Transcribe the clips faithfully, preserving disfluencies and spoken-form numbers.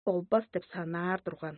болбас деп санаар турган.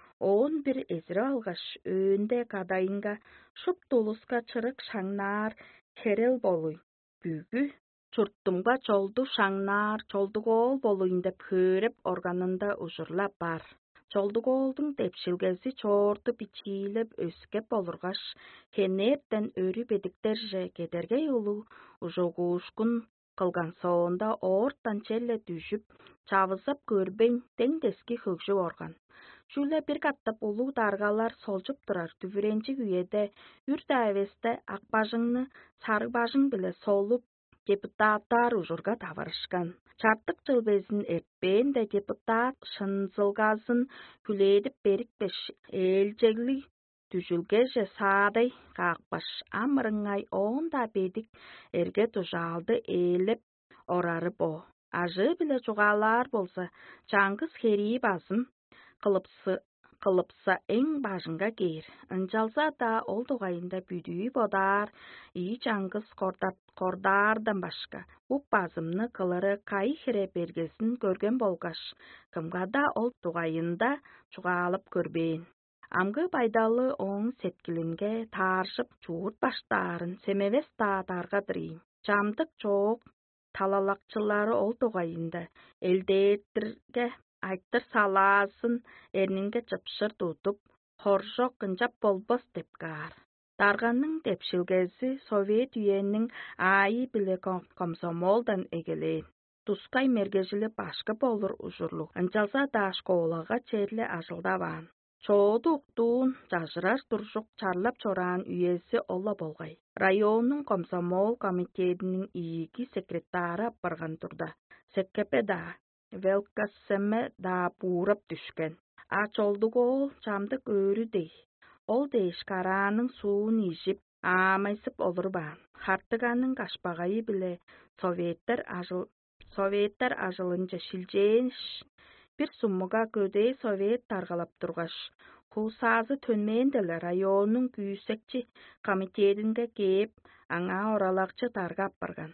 Он бир эзире алгаш өөнде кадайынга шуптулуска чырык шаңнаар керел болуй. Бүгү чурттумга чолду шаңнаар чолдугоол болуйн деп хөөреп органында ужурлап бар. Чолдугоолдун тепшилгеси чоорту бичиилеп өскеп болургаш, хенерден өрү бедиктерже кедерге улу ужогуушкун кылган соонда оорттан челле түшүп, чабызап көрбейн теңдески хөгжү орган. Шүле бир каттап улуу даргалар солжуп турар түбүренчи үйеде үр дайвесте ак бажыңны сары бажың биле солуп депутаттар ужурга табарышкан. Чартык жылбезин эртпен де депутат шынзылгазын күледип берикпеш элжегли түжүлгеже саадай каакпаш амырыңай оонда бедик эрге тужаалды ээлеп орары бо. Ажы биле чугаалар болса чаңгыз херии базым кылыпсы кылыпса эң бажыңга кээр. Ынжалса да ол тугайында бүдүү бодар, ии чаңгыз кордаардан башка. Буп базымны кылыры кайы хере бергесин көрген болгаш, кымга да ол тугайында чугаалып көрбейин. Амгы байдалы оң сеткилинге тааршып чуут баштаарын семебес таатарга дырыйм. Жамдык чоок талалакчылары ол тугайында элдеттерге айттыр салаасын эрнинге чыпшыр тутуп, хоржок кынжап болбос деп каар. Дарганның тепшилгеси Совет үйеннің айы биле комсомолдан эгелейин. Тускай мергежили башкы болур ужурлук. Ынчалса да школага черле ажылдабаан. Чооду уктуун жажырар туржук чарлап чораан үйеси олла болгай. Районның комсомол комитетинин ийики секретары барган турда. Секкепе да, велкасеме да буурап түшкен. А чолдугоол чамдык өрү дей. Ол дейш караанын суун ижип, аамайсып олурбаан. Хартыганын кашпагайы биле советтер ажыл советтер ажылынча шилжеен бир суммуга көдөй совет таргалап тургаш, хуусаазы төнмейин деле районун күүсекчи комитетинге кээп, аңа оралакчы таргап барган.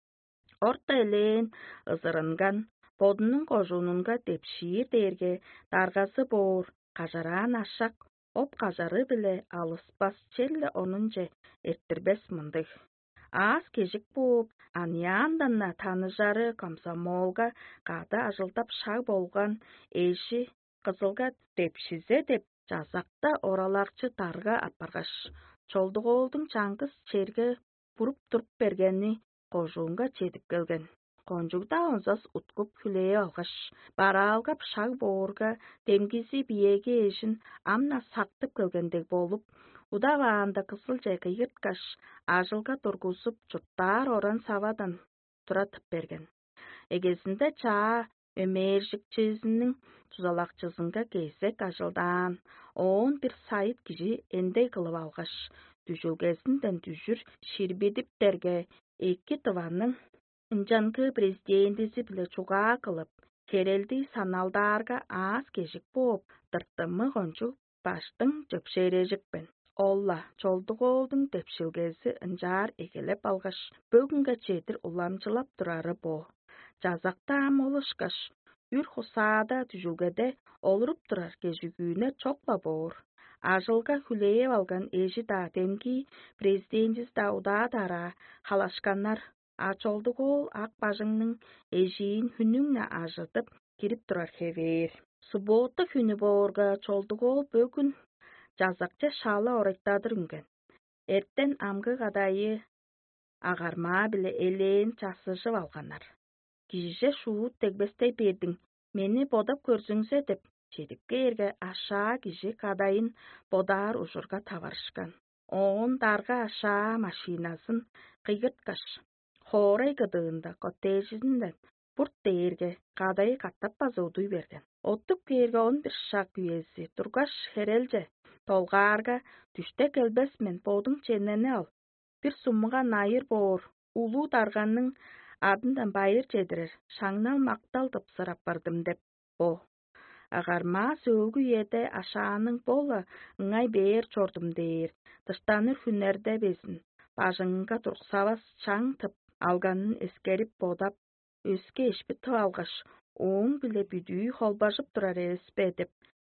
Орто элеен ызырынган бодунун кожунунга тепшиир дээрге даргасы боор, кажараан ашак, оп кажары биле алыспас челле онунже эрттирбес мындык. Аз кежик бууп, аньянданна таныжары комсомолга када ажылдап шаг болган эши кызылга тепшизе деп жазакта оралакчы тарга апаргаш, чолдугоолдун чаңгыз черге буруп туруп бергени кожуунга жетип келген. Конжугда онсас уткуп хүлээ алгаш, бара алгап шаг боорга демгизи биеге эшин амна сактып келгендек болуп, удабаанда кысыл же кыйырткаш, ажылга тургузуп чуттаар оран сабадан туратып берген. Эгесинде чаа өмээржикчизинин тузалакчысынга кейсек ажылдан он бир сайыт киши эндей кылып алгаш, түжүлгесинден түжүр ширбидиптерге эки тыванын ынжанкы президентиси биле чугаа кылып, керелди саналдаарга аз кежик бооп, тыртымы кончу баштың жөпшережикпен. Олла чолдугоолдун тепшилгеси ынжаар эгелеп алгаш, бөгүнгө чедир уламжылап турары бо. Жазакта ам олушкаш, үр хусаада түжүлгеде олуруп турар кежигүүнө чокла боор. Ажылга хүлээп алган эжи да демки президентис да удаа дара халашканнар. А чолдугоол ак бажыңның эжиин хүнүңнө ажытып кирип турар хебээр. Суббота күнү боорга чолдугоол бөгүн жазакча шалы оройттадыр үнген. Эртен амгы кадайы агарма биле элеен часыжып алганар. Кишише шуут тегбестей бердиң, мени бодап көрсүңсө деп, чедипке эрге ашаа киши кадайын бодар ужурга табарышкан. Оон дарга ашаа машинасын кыйгырткаш, хоорай кыдыында коттежинден бурт дээрге кадайы каттап базуудуй берген. Оттуп кээрге он бир шак үйеси тургаш херелже толгаарга түштө келбес мен бодуң ченени ал. Бир суммуга найыр боор, улуу дарганның адындан байыр жедирер, шаңнал мактал тыпсырап бардым деп бо. Агарма сөөгү еде ашаанын бола ыңай бээр чордум дээр, тыштаныр хүнерде безин, бажыңга турксабас чаң тып алганын эскерип бодап, өскө эшпи тып алгаш, Оң біле бүдүй холбашып тұрар еспе деп.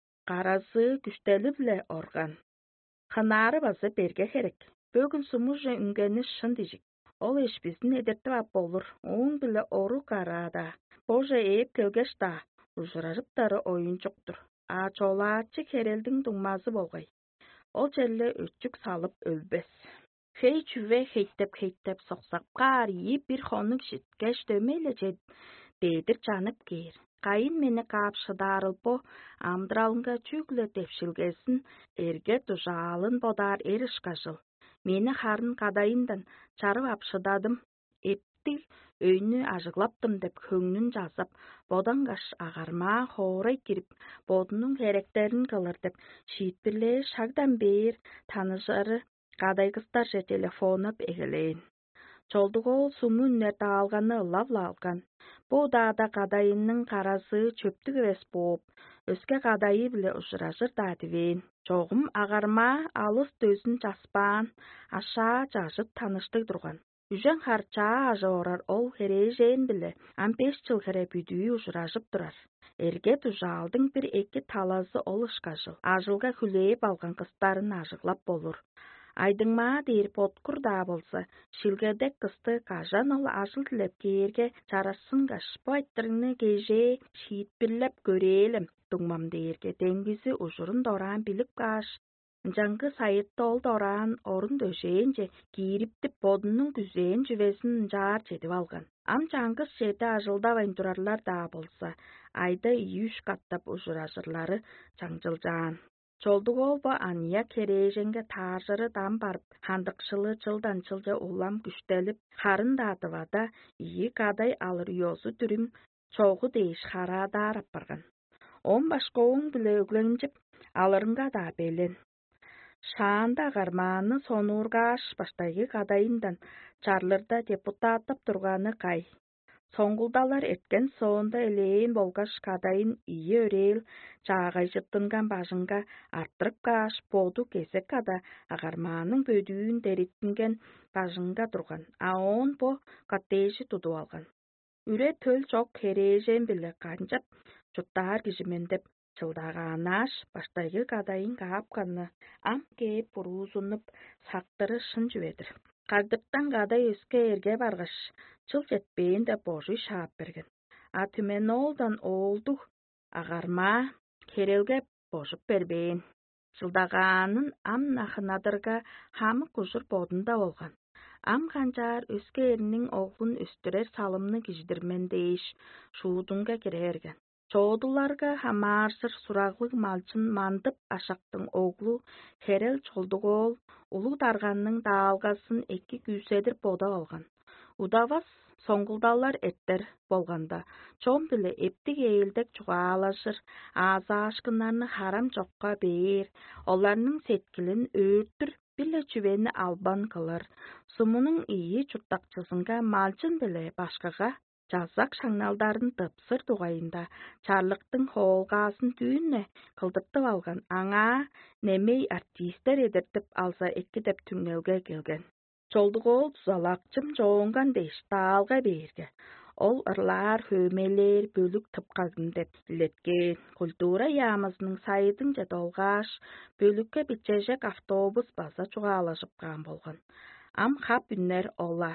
Қаразы күштелі біле орған. Қынары базы берге керек. Бөгін сумужа үнгені шын дежік. Ол ешбізін едерті ап болыр. Оң біле ору қарада. Божа еп келгеш да. Ұжырарыптары ойын жоқтыр. Ачолачы керелдің думазы болғай. Ол жерле өтчік салып өлбес. Хей чүве хейттеп-хейттеп соқсаққа арии бір хонық жеткеш дөмейлі жед. Дейдір жанып кейір. Қайын мені қапшыдарыл бо, амдыралынға чүглі тепшілгесін, ерге тұжалын бодар ерішқа жыл. Мені қарын қадайындан чарып апшыдадым. Епті өйні ажығлаптым деп көңнін жазып, боданғаш ағарма хорай кіріп, бодының керектерін қылыр деп, шиітпірле шагдан бейір танышары қадайғыстар же телефонып егілейін. Жолдығол сумы үнерді алғаны лавла алған. Бұ дағда қадайынның қарасы чөптік рес боп, өске қадайы біле ұшыражыр дадывен. Жоғым ағарма алыс дөзін жаспан, аша жажып таныштық тұрған. Үжен харча ажы орар ол хережен біле, ам беш жыл хере бүдүй ұшыражып тұрар. Ерге тұжалдың бір екі талазы ол ұшқажыл. Ажылға хүлейіп алған қыстарын ажықлап болыр. Айдыңма дейір поткур да болса, шилгердек кысты кажан ол ажыл тілеп кейерге жарасын қашпы айттырыны кеже шиітпірлеп көрелім. Дуңмам дейірге денгізі ұжырын доран біліп қаш. Жаңғы сайытты ол доран орын дөшейінже кейіріптіп бодының күзейін жүвесін жар жедіп алған. Ам жаңғыз жеді ажылдавайын тұрарлар да болса, айда үйіш қаттап ұжыражырлары жаңжылжан. Жолдық ол ба ания кереженге тажыры дам барып, хандықшылы жылдан жылжа улам күштеліп, қарын датывада ие қадай алыр йозу түрім чоғы дейш қара дарап барған. Он башқа оң біле өгленжіп, алырынға да белен. Шаанда ғарманы сонурғаш баштайғы қадайындан чарлырда депутаттап тұрғаны қай. Соңғылдалар еткен соңында елейін болғаш қадайын ие өрел жағай жыттынған бажынға арттырып қаш боду кезек қада ағарманың бөдүйін дәреттінген бажынға тұрған. Аон бо қаттейші туду алған. Үре төл жоқ кережен біле қанжап жұттар кежімендеп жылдағанаш баштайғы қадайын қапқаны ам кейіп бұрузынып сақтыры шын жүведір. Қардықтан қадай өске ерге барғаш, жыл жетпейін де божы шап берген. А түмен олдан олду ағарма керелге божып бербейін. Жылдағанын ам нақынадырға хамы құжыр бодында олған. Ам қанжар өске ерінің оғын өстірер салымны кеждірмен дейш шудынға керерген. Çoğdularga hamarsır suraqlıq malçın mandıb aşaqtın oğlu Herel Çoldugol ulu darğanның dağılğaсын eki güsedir boda alğan. Udavas soңguldalar ettir bolğanda. Çoğun bile eptik eğildek çuğalaşır. Ağza aşkınlarını haram çoqqa beyir. Onlarının setkilin öğürtür. Bile çüveni alban kılır. Sumunun iyi çurtaqçısınga malçın bile başqağa жазақ шаңналдарын тыпсыр туғайында чарлықтың холғасын түйінне қылдыптып алған аңа немей артистер едіртіп алса екі деп түңнелге келген. Жолдық ол тұзалақчым жоңған дейшті алға берге. Ол ырлар, хөмелер, бөлік тыпқағын деп илеткен. Культура ямызының сайыдың жет олғаш, бөлікке бітчежек автобус баса чуғалашыпқан болған. Ам хап үннер ола.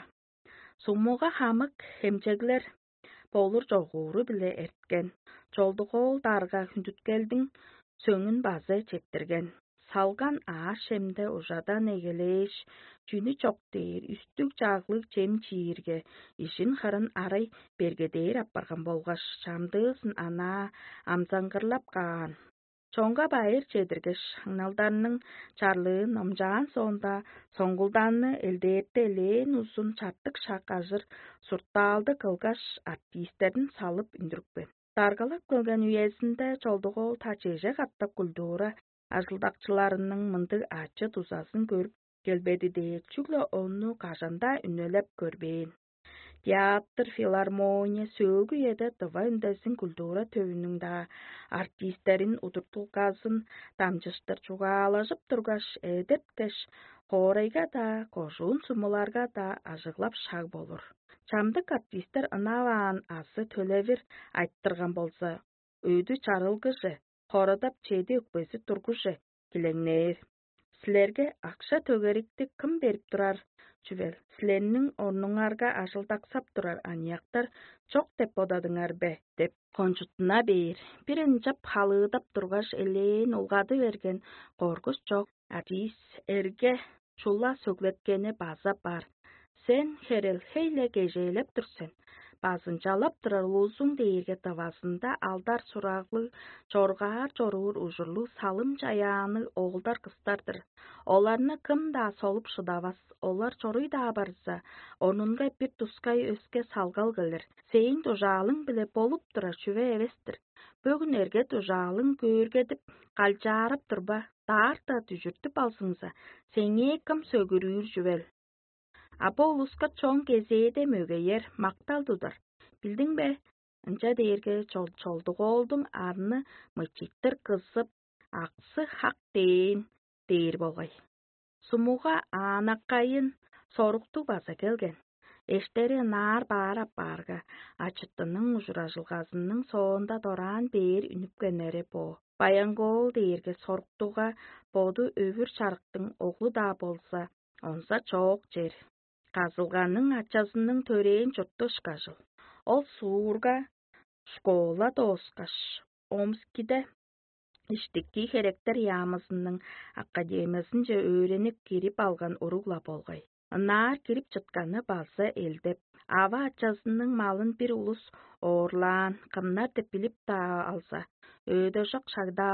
Сумуға хамық хемчеглер болыр жоғуры біле әрткен. Жолдығол дарға хүндіткелдің сөңін базы четтірген. Салған аш шемді ұжадан егелеш, жүні чоқ дейір, үстік жағлық жем чиірге, ішін қырын арай бергедейір аппарған болғаш, шамдығысын ана амзаңғырлап қаған. Чоңға байыр чедіргеш шаңналдарының чарлығын омжаған сонда соңғылданны әлдетті әлен ұзын чаттық шақ ажыр сұртталды қылғаш артистерін салып үндірікпен. Дарғалап көлген үйесінде Жолдығол тачеже қаттап күлдуыра ажылдақчыларының мындық ачы тузасын көріп келбеді дейік. Чүглі оны қажанда үнелеп көрбейін. Театр, филармония, сөөгү еде тыва үндесин культура төвүнүң да артисттерин удуртулказын тамжыштыр чугаалажып тургаш эдептеш хорайга да кожуун сумуларга да ажыглап шаг болур. Чамдык артисттер ынаваан асы төлевир айттырган болса, өйдү чарылгыжы, хородап чеди өкпөсү тургужы килеңнээр. Силерге акча төгерикти кым берип турар чүвел? Силернин орнуңарга ажылдаксап турар анияктар чок деп бодадыңар бе? Деп кончутуна бээр. Бир ынчап халыыдап тургаш элээн улгады берген коргус чок. Атис эрге чула сөглеткени база бар. Сен херел хейле кежейлеп турсен. Базын жалап турар улузуң дейирге тавасында алдар сураглы, чоргаар чоруур ужурлу салым жаяаны оğulдар кыстардыр. Оларны кым да солуп шыдабас. Олар чоруй да барса, онунга бир тускай өске салгал келер. Сейин тужаалың биле болуп тура чүве эвестир. Бөгүн эрге тужаалың көөргедип калжаарып турба, таарта түжүртүп алсыңса, сеңе кым сөгүрүүр жүвел. Або улуска чоң кезээде мөгейер макталдыдар. Билдиң бе? Ынча дейирге чолдуголдуң арны мычыттыр кызып, аксы хак дейин дейир болгай. Сумуга аанаккайын сорукту баса келген. Эштери наар баар аппаарга, ачыттынын ужуражылгазынын соонда дораан бээр үнүпкенери бо. Баянгол дейирге соруктуга боду өвүр чарыктың оглу да болса, онса чоок жер. Казылганның ачасының төрээн чотто шкажыл. Ол суурга школа дооскаш. Омскиде иштикки херектер ямызынның академиясын же өйренip кирип алган уругла болгай. Наар кирип чытканы базы элдеп. Ава ачасының малын бир улус оорлаан, кымнар деп билип та алса, өйдө жок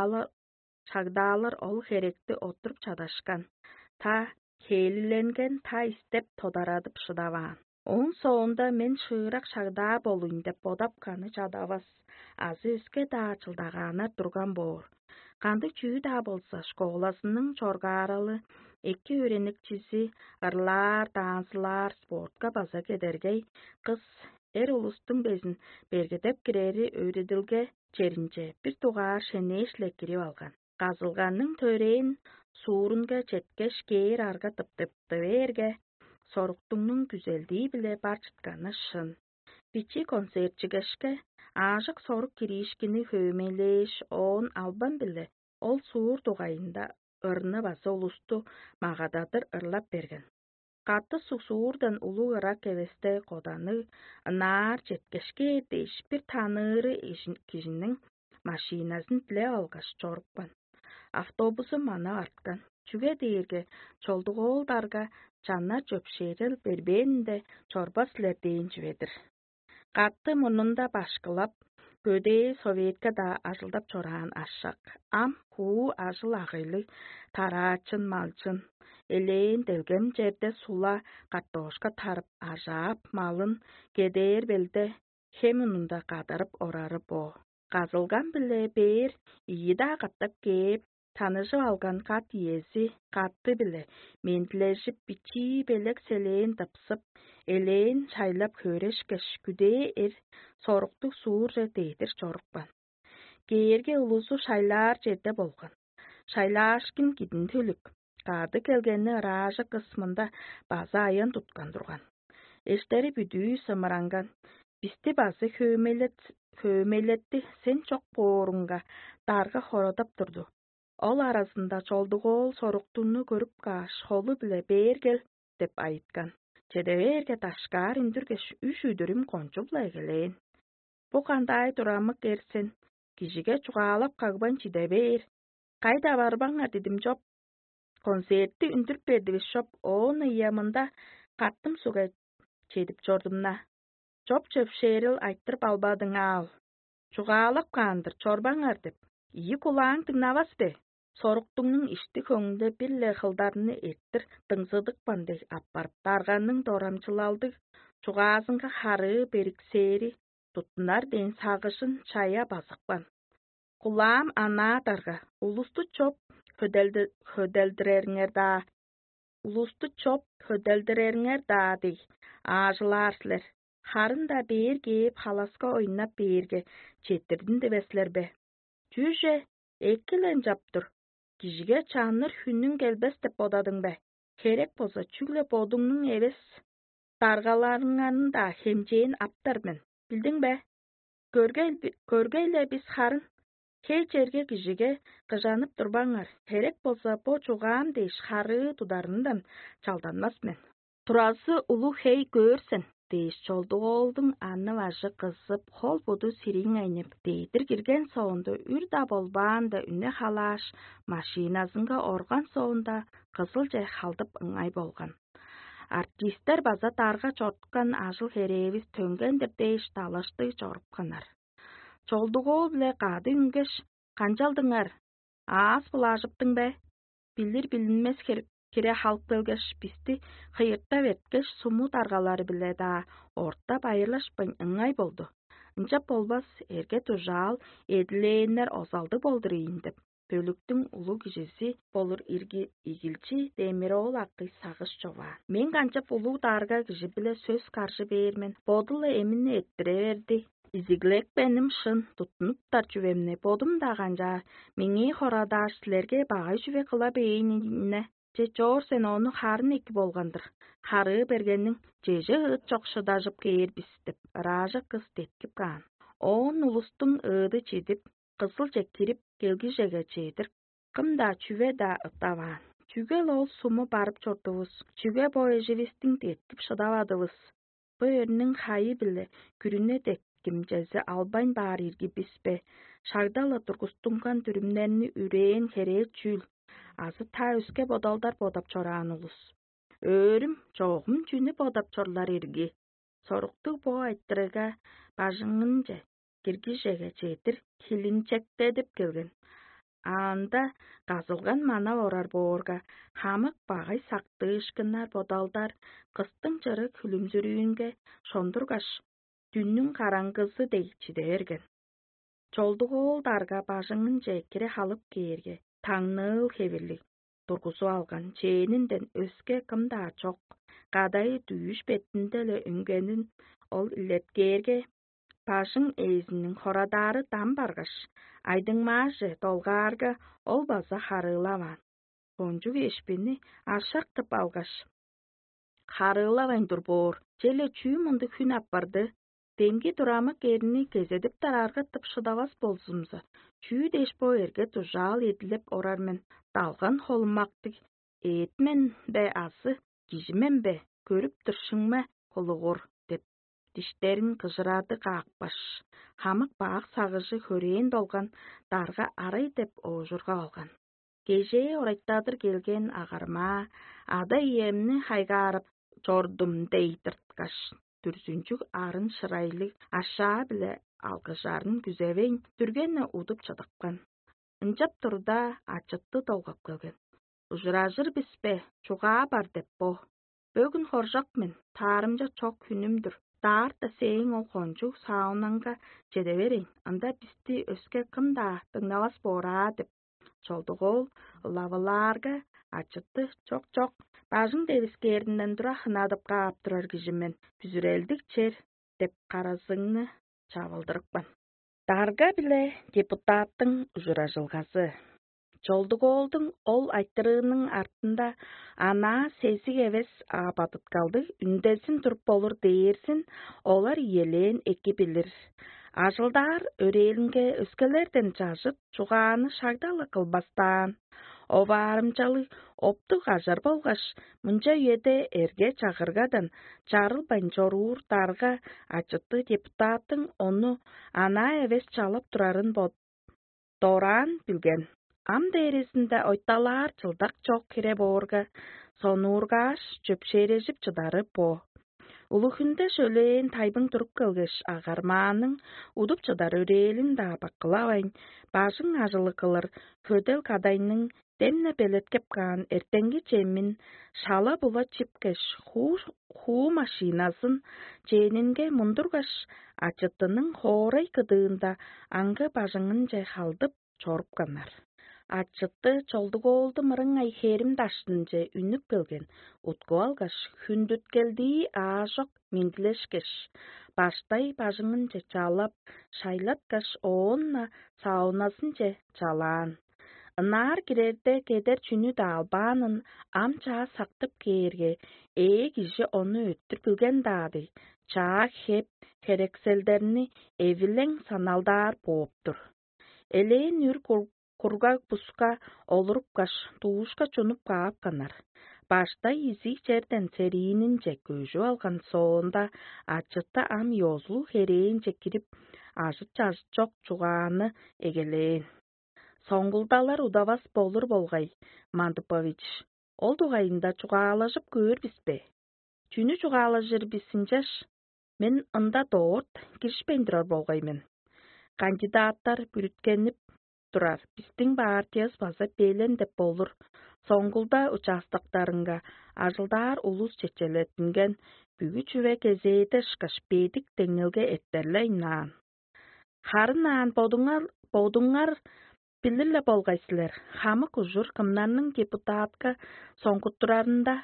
шагдаалар ол херекти отуруп чадашкан. Та хейлиленген та истеп тодарадып шыдабаан. Оң соонда мен шыырак шагдаа болуйн деп бодапканы чадабас. Азы өске да чылдагаана турган боор. Канды чүү да болса, школасынын чоргааралы эки өйренекчиси ырлаар, даансылар, спортка база кедергей кыз эр улустун безин бергедеп кирери өйрөдүлге черинче бир тугаар шенешле кирип алган. Казылганның төрээн суурунга четкеш кээр арга тыптыпты берге соруктуңнун güzelдии биле бар чытканы шын. Бичи концертчигешке ажык сорук киришкини хөөмелеш оон албан биле ол суур тугайында ырны баса улусту магададыр ырлап берген. Катты сусуурдан улуу ырак эвесте коданы наар четкешке дейш бир таныыры кишинин машинасын тиле алгаш чорукпан. Автобусу мана арткан. Чүге дейирге чолдуголдарга чанна жөпшерил бербенде чорба силер дейин жүбедир. Катты мунунда башкылап, көдээ советка да ажылдап чораан ашак. Ам хуу ажыл агылы, тараачын малчын. Элээн делгем жерде сула картошка тарып ажаап малын кедээр белде хемунунда кадарып орары бо. Казылган биле бээр ийда каттап кээп, танышып алган кат иеси катты биле ментилешип бичи белек селээн тапсып, элээн шайлап хөрешкеш күдээ эр сорукту суур же дейдир чорукпан. Кээрге улусу шайлаар жерде болгон. Шайлаашкин кидин төлүк. Кады келгени ража кысмында база айын туткан турган. Эштери бүдүү сымыранган. Бисти базы хөөмелетти сен чок боорунга дарга хородап турду. Ол арасында чолдугол соруктуну көрүп каш холу биле бергел деп айткан. Чедеберге ташкаар индүргеш үш үдүрүм кончубла эгелээн. Бу кандай турамык эрсен, кишиге чугаалап кагбан чидебер. Кайда барбаңар дедим жоп. Концертти үндүрүп бердибиз шоп, оон ыйамында каттым суга чедип жордумна. Жоп жөпшерил айттырып албадың ал. Чугаалап кандыр чорбаңар деп. Ийи кулаң тыңнабас бе? Соруктуңнун ишти көңүндө билле кылдарны эрттир тыңсыдык банды аппарып дарганның дорамчылалды чугаасынга хары бериксери туттунар дейин сагышын чая базыкпан. Кулаам ана дарга улусту чоп хөдөлдүрерңер да улусту чоп хөдөлдүрерңер да дей ажылар силер. Hарын da beer geyip halaska oynap beerge çettirdin debesler be. Tüje, ekkilen japtur. Kişige çanır hünnün gelbes dep odadın be. Kerek boza çügle bodunun eves. Dargalarının da hemceğin aptarmen. Bildin be? Görgeyle biz harın. Key çerge kişige kıjanıp durbanlar. Kerek boza bo çoğan deyiş harı tudarından çaldanmaz men. Turası ulu hey görsen. Deyiş çoldu oldun anı vajı kızıp hol budu sirin aynıp. Deydir girgen soğunda ürda bolban da üne halaş. Maşinazınga organ soğunda kızılca haldıp ıngay bolgan. Artistler baza darga çortkan ajıl hereviz töngendir deyiş talaştı çorupkanar. Çolduğu bile qadı üngeş, kançaldыңар. Aas bulajıptın be. Bilir bilinmez kire halk belgeş bisti xıyırtta vertgeş sumu dargaları bile da orta bayırlaşpın ıngay boldu. Inçap bolbas erge tujal edileyenler ozaldı boldur eyindip. Bölüktün ulu gijesi bolur irgi igilçi demiri ol hakkı sağış çova. Men kançap ulu darga giji bile söz karşı beğirmen. Bodulla eminne ettire verdi. İziglek benim şın tutunup tar cüvemne bodum da ganca. Meni horada sizlerge bağay cüve kıla beğenine. Ce jor sen onu harın eki bolgandır. Harı bergenin ceje ıt çokşı dajıp geyer bistip. Raja kız tetkip kan. O nulustun ıdı çedip. Kısıl çekirip gelgijege çedir. Kımda çüve da ıtavan. Çüge lol sumu barıp çorduvuz. Çüge boyejivistin tetkip şıdavadывыз. Bu örünün hayı bile kürüne dek kimcezi albayn bar irgi bispe. Şardala turgustungan türümlerini üreyen hereye çül. Azı ta üske bodaldar bodap çorağın ulus. Örüm çoğum cüne bodap çorlar irgi. Soruktu bo ayttırıga bajыңınca. Girgijege çedir kilin çekte edip gelgen. Anda gazılgan mana orar boğurga. Hamık bağay saktı ışkınlar bodaldar. Kыстың çırı külümzürüyünge şondurgaş. Dünnün karangızı deyçide ergen. Çolduğul darga bajыңınca kire halıp geyerge. Taңnıl hevirli. Durgusu algan çeyininden öske kımda çok. Qadayı düyüş betindele üngenin ol illet geyerge. Paşın eizinin horadarı dam bargaş. Aydın maaşı dolgarga ol baza harılavan. Boncuk eşbini aşartıp algaş. Harılavan durbor. Çele çüy mundu hün appardı. Demgi duramak erini gezedip tararga tıp şıdavas bolsumza. Çüy deş bo erge tujal edilip orarmen. Dalgan holmaktık. Etmen be ası. Gijimen be. Görüp tırşınma koluğur. Dişlerin kıjıradı qaqbaş. Hamık bağ sağıcı höreyen dolgan, darga aray dep oğurga olgan. Gece oraytadır gelgen ağarma, ada yemni haygarıp çordum deydirtkaş. Dürsüncük arın şıraylı aşağı bile algıjarın güzeven dürgenne udup çadıkkan. Injap turda açıttı dolgap gelgen. Ujurajır bispe, çuğa bar dep bo. Bögün horjak men, tarımca çok hünümdür. Dar da seyin ol koncu saunanga cedeverin. Anda bisti öske kımda dıngavas bora dep. Çolduğul lavalarga açıttı çok çok. Bajın deviske yerinden dura hınadıp qaaptırar gijimen. Büzüreldik çer dep qarazыңны çavıldırıkban. Darga bile deputattың ujurajılgası. Çolduğuldың ol ayttırığının artında ana sezig eves abatıt kaldı. Ündezin turup bolur deyersin, olar yelen eki bilir. Ajıldar örelinge öskelerden çaşıp, çuğanı şagdalı kılbastan. O varımcalı optu gajar bolgaş, munca yede erge çağırgadan, çarılbayn çorur darga açıttı deputatın onu ana eves çalıp turarın bod. Doran bilgen. Am deresinde oytalar çıldak çok kire borga, sonurgaş çöpşerejip çıdarıp bo. Uluhünde şöleyin taybın turup kılgış ağarmanın, udup çıdar örelin da bakılavayın, başın ajılı kılır, ködel kadayının demne beletkep kan ertengi çemin, şala bula çipkeş, hu, hu maşinasın, çeninge mundurgaş, açıttının horay kıdığında angı başının cehaldıp çorup kanar. Атчытты чолдуголду мырыңай херим таштынже үнүп келген. Утку алгаш, хүндүт келди аажок миндилешкеш. Баштай бажыңынче чалап, шайлаткаш оонна саунасынче чалаан. Ынаар кирерде кедер чүнү даалбаанын ам чаа сактып кээрге, ээ киши ону өттүр билген даады. Чаа хеп херекселдерни эвилең саналдаар бооптур. Элээн үр курга буска олурупкаш туушка чунуп каап канар. Башта изи жерден сериининче көжү алган соонда атчытта ам йозулу херээнче кирип ажыт-ажыт чугааны эгелээн. Соңгулдалар удавас болур болгай, Мандыпович. Ол дугайында чугаалажып көрбүспе. Чүнү чугаалажыр бисинчеш, мен ында доорт киришпейндирор болгаймен. Кандидаттар бүрүткенип турар. Биздин партияс база белен деп болур. Соңгулда участоктарынга ажылдаар улус чечелетинген бүгү чүве кезээте шкашпедик теңилге эттерле наан. Харын наан бодуңар бодуңар билиле болгайсылар. Хамык ужур кымнанның депутатка соңкуттурарында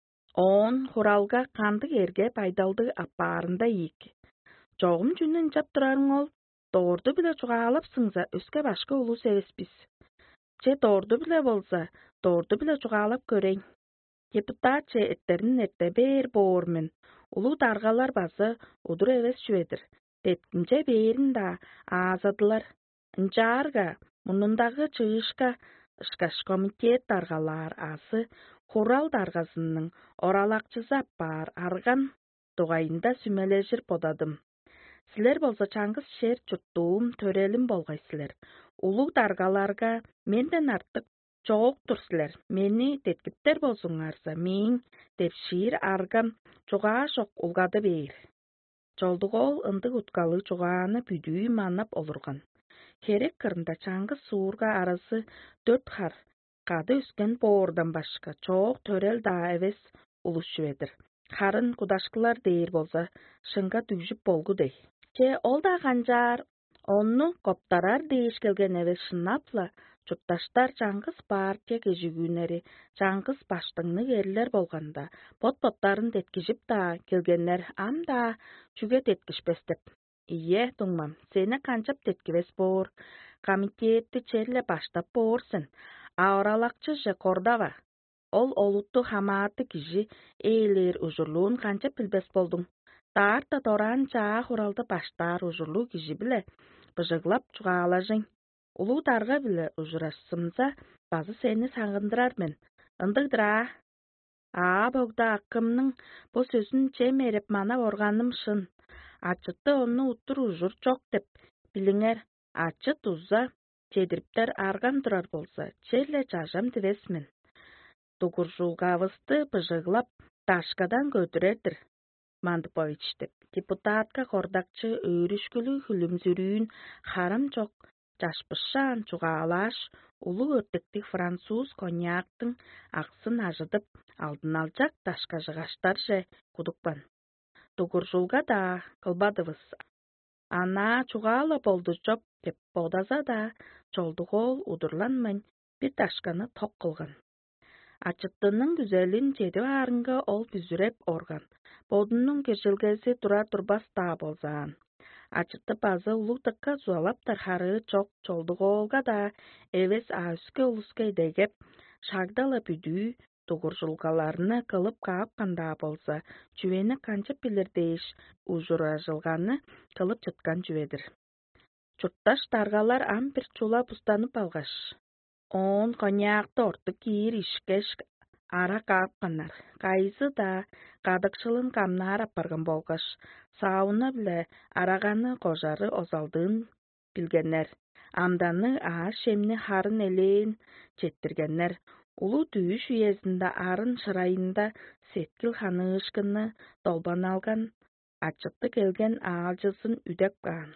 он хуралга канды эрге пайдалды аппаарында ийик. Чогум жүнүн жап турарың ол, доорду биле чугаалапсыңза өскө башка улус эбеспиз. Че доорду биле болса, доорду биле чугаалап көрөйн. Депутат че эттерин эрте бээр боормен. Улуу даргалар базы удур эбес жүбедир. Теткинче бээрин да аазадылар. Нжаарга мунундагы чыышка ышкаш комитет даргалар асы хурал даргасынын оралакчысы аппаар арган дугайында сүмележир бодадым. Силер болса чаңгыс шер чуттуум төрелим болгайсылар. Улуу даргаларга менден артык чогоктур силер. Мени теткиптер болсуңарса, миң деп шиир аргам чугаашок улгады бээр. Жолдугол ындык уткалы чугааны бүдүү манап олурган. Херек кырында чаңгыс суурга арасы төрт хар. Кады үскен боордан башка чоок төрел да эбес улус жүбедир. Харын кудашкылар дейир болса, шынга түгжүп болгу дей. Че ол да канжаар, онну коптарар дейиш келген эбес шынапла, чутташтар чаңгыс партия кежигүүнери, чаңгыс баштыңны ерлер болганда, бот-боттарын теткижип да келгеннер ам да чүге теткишпес деп. Ие, туңмам, сени канчап теткибес боор, комитетти черле баштап боорсен, а оралакчы же кордава. Ол олутту хамааты кижи эйлер ужурлуун канчап билбес болдуң. Таарта торан чаа хуралды баштаар ужурлуу кижи биле быжыглап чугаалажың. Улуу дарга биле ужурашсымса, базы сени сагындырар мен. Ындыгдыра. Аа, богда аккымның бу сөзүн чемереп мана органым шын. Атчытты онну уттур ужур жок деп билиңер. Атчыт уза чедириптер арган турар болса, черле жажам дебесмин. Тугуржулгабызды быжыглап ташкадан көтүрердир. Мандыпович деп. Депутатка кордакчы өөрүшкүлүү хүлүмзүрүүн харым жок жашпышаан чугаалаш улуу өртектик француз коньяктың аксын ажыдып алдын алжак ташкажыгаштар же кудукпан. Тугуржулга да кылбадыбыз. Ана чугаала болду жоп деп бодаза да жолдугол удурланмайн бир ташканы ток кылган. Ачыттынын güzelин жеди баарынга ол бүзүреп орган. Бодунун кешилгеси тура турбас да болзаан. Ачытты базы улуктыкка зуалап тархары чок жолдуголга да эбес аүске улуска дегеп шагдала бүдүү тугуржулгаларны кылып каапканда болса, чүвени канчап билер дейиш ужуражылганы кылып жыткан жүбедир. Чуртташ таргалар ам бир чула бустанып алгаш. Он коньякты орты кийир ишкеш ара каапканар. Кайсы да кадыкшылын камнаар апарган болгаш. Сауна биле араганы кожары озалдыын билгеннер. Амданы аа шемни харын элеен четтиргеннер. Улуу түйүш уездинде арын шырайында сеткил ханыышкыны долбан алган. Ачытты келген аалжысын үдеп каан.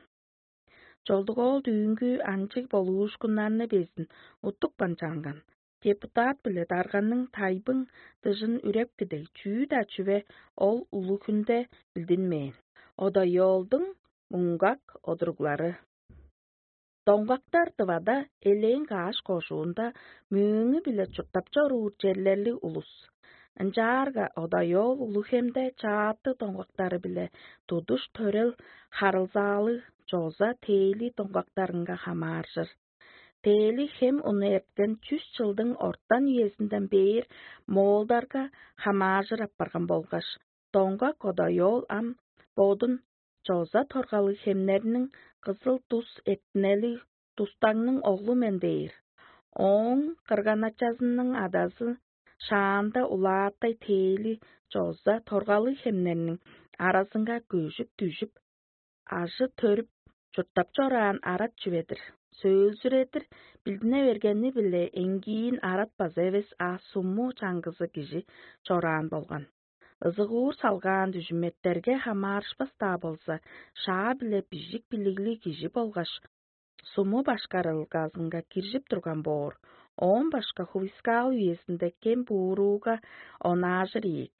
Жолдугол дүйүнгү анчык болуушкунарны бездин уттук банчанган. Депутат биле дарганның тайбың тыжын үреп кидей чүү да чүве ол улуу күндө билдинмейин. Ода йолдың муңгак одурглары. Доңгактар тывада элең кааш кошуунда мөөңү биле чуртап жоруур жерлерли улус. Ынжаарга одайол улухемде чаапты доңгактары биле тудуш төрел харылзаалы жоза тээли доңгактарынга хамааржыр. Тээли хем уну эрткен жүз жылдың ортан үйесинден бээр моолдарга хамааржыр аппарган болгаш, доңгак одайол ам бодун жоза торгалы хемнеринин кызыл тус этнели тустаңның оглу мен дейир. Оң кырганачасынын адасы шаанда улааттай тээли жоза торгалы хемнеринин арасынга көжүп түжүп, ажы төрүп, чуртап жораан арат жүбедир. Сөөлзүредир, билдине бергени биле эңгийин арат база эбес а сумму чаңгызы кижи чораан болгон. Ызыгуур салгаан дүжүметтерге хамаарышпастаа болса, шаа биле бижик билигли кижи болгаш, суму башкарылгазынга киржип турган боор. Он башка хувискал үйесинде кем буурууга онаажыр ийик.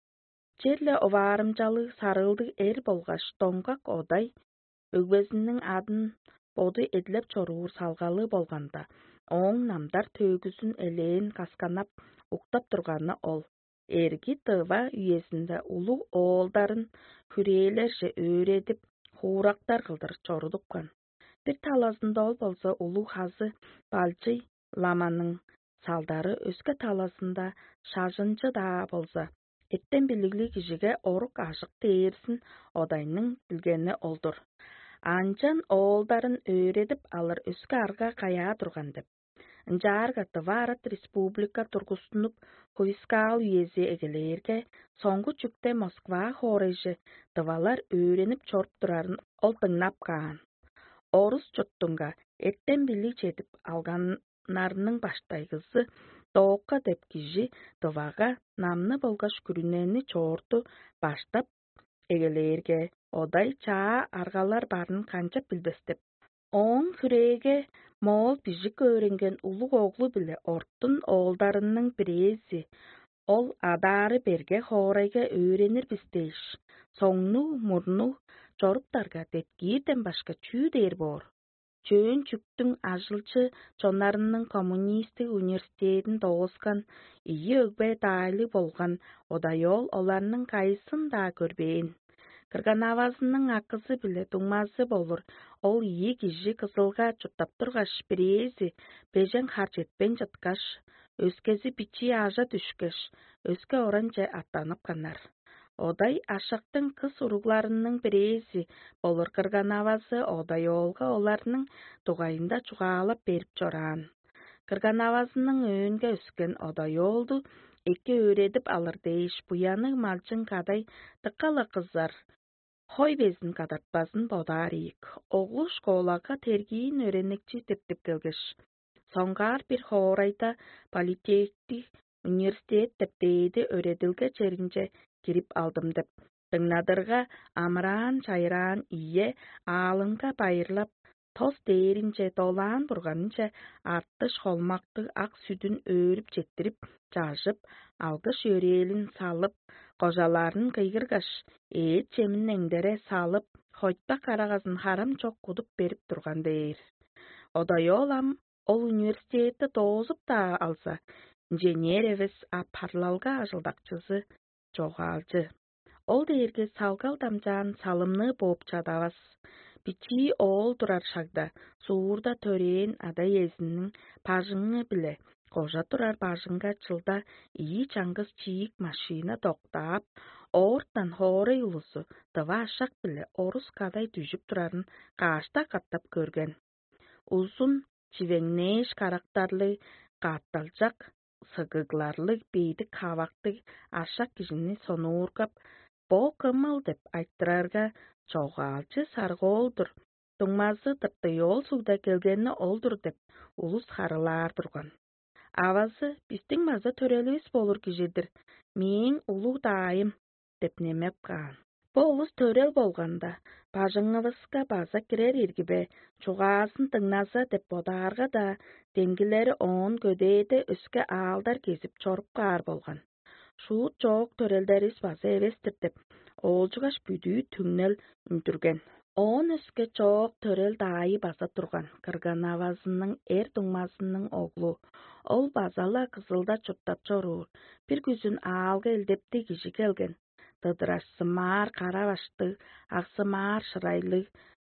Жерле оваарымжалы сарылды эр болгаш доңгак одай өгбезинин адын боду эдилеп чоруур салгалы болганда, оң намдар төөгүсүн элээн касканап уктап турганы ол. Эрги тыва үйесинде улуу оолдарын хүрээлерже өөредип, хуурактар кылдыр чорудуккан. Бир таласында ол болсо улуу хазы балжый ламанын салдары, өскө таласында шажынчы да болса, эттен билигли кишиге орук ашык тээрсин одайнын билгени олдур. Анчан оолдарын өөредип алар өскө арга кая турган деп. Ынжаарга тыва арат республика тургустунуп хувискал үйези эгелээрге, соңгу чүкте Москва хорежи тывалар өөренип чоруп турарын ол тыңнап каан. Орус чоттунга эттен били жетип алганнарынын баштайгысы доокка деп кижи тывага намны болгаш күрүнени чоорту баштап эгелээрге, одай чаа аргалар барын канчап билбес деп. Оң хүрээге моол бижик өөренген улуу оглу биле орттун оолдарынын бирээзи, ол адаары берге хоорайга өөренир бистейиш. Соңну мурну жоруптарга деткиирден башка чүү дээр боор. Чөөн чүктүң ажылчы чонарынын коммунистик университетин тоғускан, ийи өгбе таайлы болган одайол оларынын кайсын да көрбейин. Кырганабазынын акызы биле туңмазы болур, ол ийи киши кызылга чуртап тургаш, бирээзи бежең харж этпен жаткаш, өскези бичи ажа түшкеш, өскө оранже аттанып канар. Одай ашактын кыз уругларынын бирээзи болур, кырганабазы одайолго оларынын тугайында чугаалап берип чораан. Кырганабазынын өөнгө өскөн одайолду эки өөредип алыр дейиш, буяны малчын кадай тыккала кыздар. Хой безин кадартпасын бодаар ийик. Оглу школага тергиин өренекчи тептеп келгеш. Соңгаар бир хоорайда политехник университет деп дейди өредилге жеринже кирип алдым деп. Тыңнадырга амыраан чайраан ийе аалынга байырлап, тос дээринче долаан бурганынча арттыш холмакты ак сүдүн өөрүп жеттирип, жажып, алгыш өрээлин салып, кожаларын кыйгыргаш, эет чемин эңдере салып, хойтпа карагазын харам чок кудуп берип турган дээр. Одайолам ол университетти тоозуп да алса, инженер эбес, а парлалга ажылдакчысы жогаалжы. Ол дээрге салгал дамжаан салымны бооп чадабас. Бичи оол турар шагда, суурда төрээн адай эзинин пажыңы биле, кожа турар бажыңга чылда ийи чаңгыз чийик машина токтаап, оортан хоорай улусу тыва ашак биле орус кадай түжүп турарын каашта каттап көргөн. Узун чивеңнеш карактарлы, катталжак, сыгыгларлы, бейдик кабакты ашак кишини сонуургап, бо кымыл деп айттырарга жогаалчы саргоолдур, туңмазы тыптыйол сууда келгени олдур деп улус харылаар турган. Авазы биздин маза төрөлүбүз болур кишидир, мээң улуу дайым деп немеп каан. Бо улус төрөл болганда, бажыңыбызга база кирер иргибе, чугаасын тыңназа деп бодаарга да, денгилери оон көдөөдө өскө аалдар кезип чоруп каар болгон. Шуут жоок төрөлдерибиз база эбестир деп, оолжугаш бүдүү түңнел үндүрген. Он өске çok törel dayı basa turgan. Kırgan avazının er duňmasının oglu. Ol bazala kızılda çuttap çorur. Bir güzün alga eldepti kişi gelgen. Dıdıraş sımar kara baştı, aksımar şıraylı.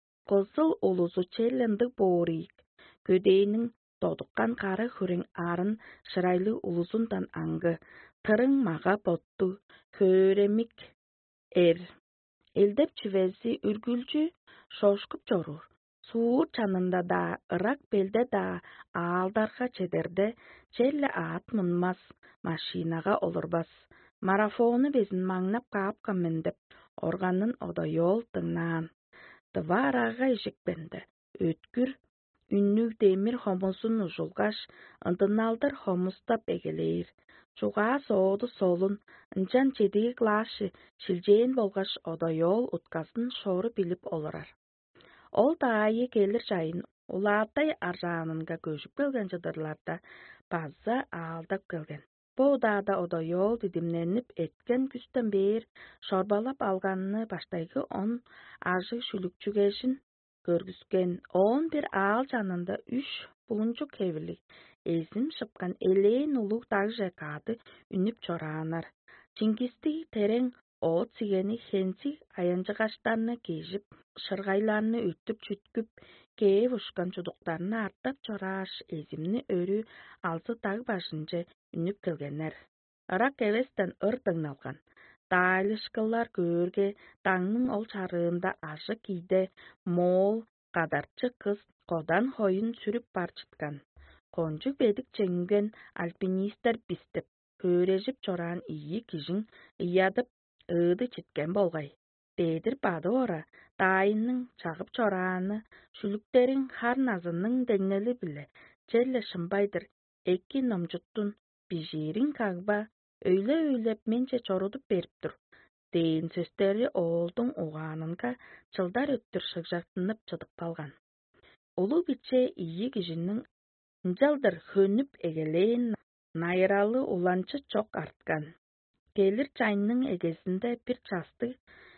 Kızıl uluzu çellendi boğriyik. Gödeyinin dodukkan kara hüren arın şıraylı uluzundan angı. Tırın maga bottu, köremik er. Eldep çivesi ürgülcü şoşkup jorur. Suur çanında da, ırak belde da, ağaldarga çederde, çelle at munmaz, maşinaga olurbas. Marafonu bezin magnap kapka mendep, organın oda yol tıngnan. Dıvaraga işik bende, ötkür, ünnük demir homusun ujulgaş, ındınaldır homusta begeleir. Çuğa soğudu solun, ıncan çediği glaşı, şilceğin bolgaş oda yol utkasın şoru bilip olurar. Ol dayı gelir jayın, ulatay arjanınga köşüp gelgen jadırlarda bazza aldap gelgen. Bu dağda oda yol didimlenip etken güsten bir şorbalap alganını baştaygı on arjı şülükçügeşin görgüsken on bir ağal janında üç buluncuk kevili. Ezim şıpkan eleğin uluk dağ kadı ünüp çoranar. Çingisti tereng o sigeni hensi ayancı kaşlarını gejip, şırgaylarını üttüp çütküp, keğe uşkan çuduklarını arttap çoraş ezimni örü alsı tağ başınca ünüp kelgenler. Irak evesten ırtın algan. Dağılışkıllar görge, dağının ol çarığında aşı kiyde, mol, qadarçı kız, kodan hoyun sürüp barçıtkan. Koncu bedik çengen alpinister bistip, körejip çoran iyi kişin, iyadıp ıdı çitken bolgay. Dedir badı ora, dayının çağıp çoranı, şülüklerin har nazının deneli bile, celle şımbaydır, eki nomcuttun, bijirin kagba, öyle öyle mence çorudup berip dur. Deyin sösteri oğuldun uğanınka, çıldar öttür şıkjaktınıp çıdıp kalgan. Ulu biçe iyi kişinin ınjaldır hönüp egeleyin, nayralı ulançı çok artgan. Gelir çayının egesinde bir çastı,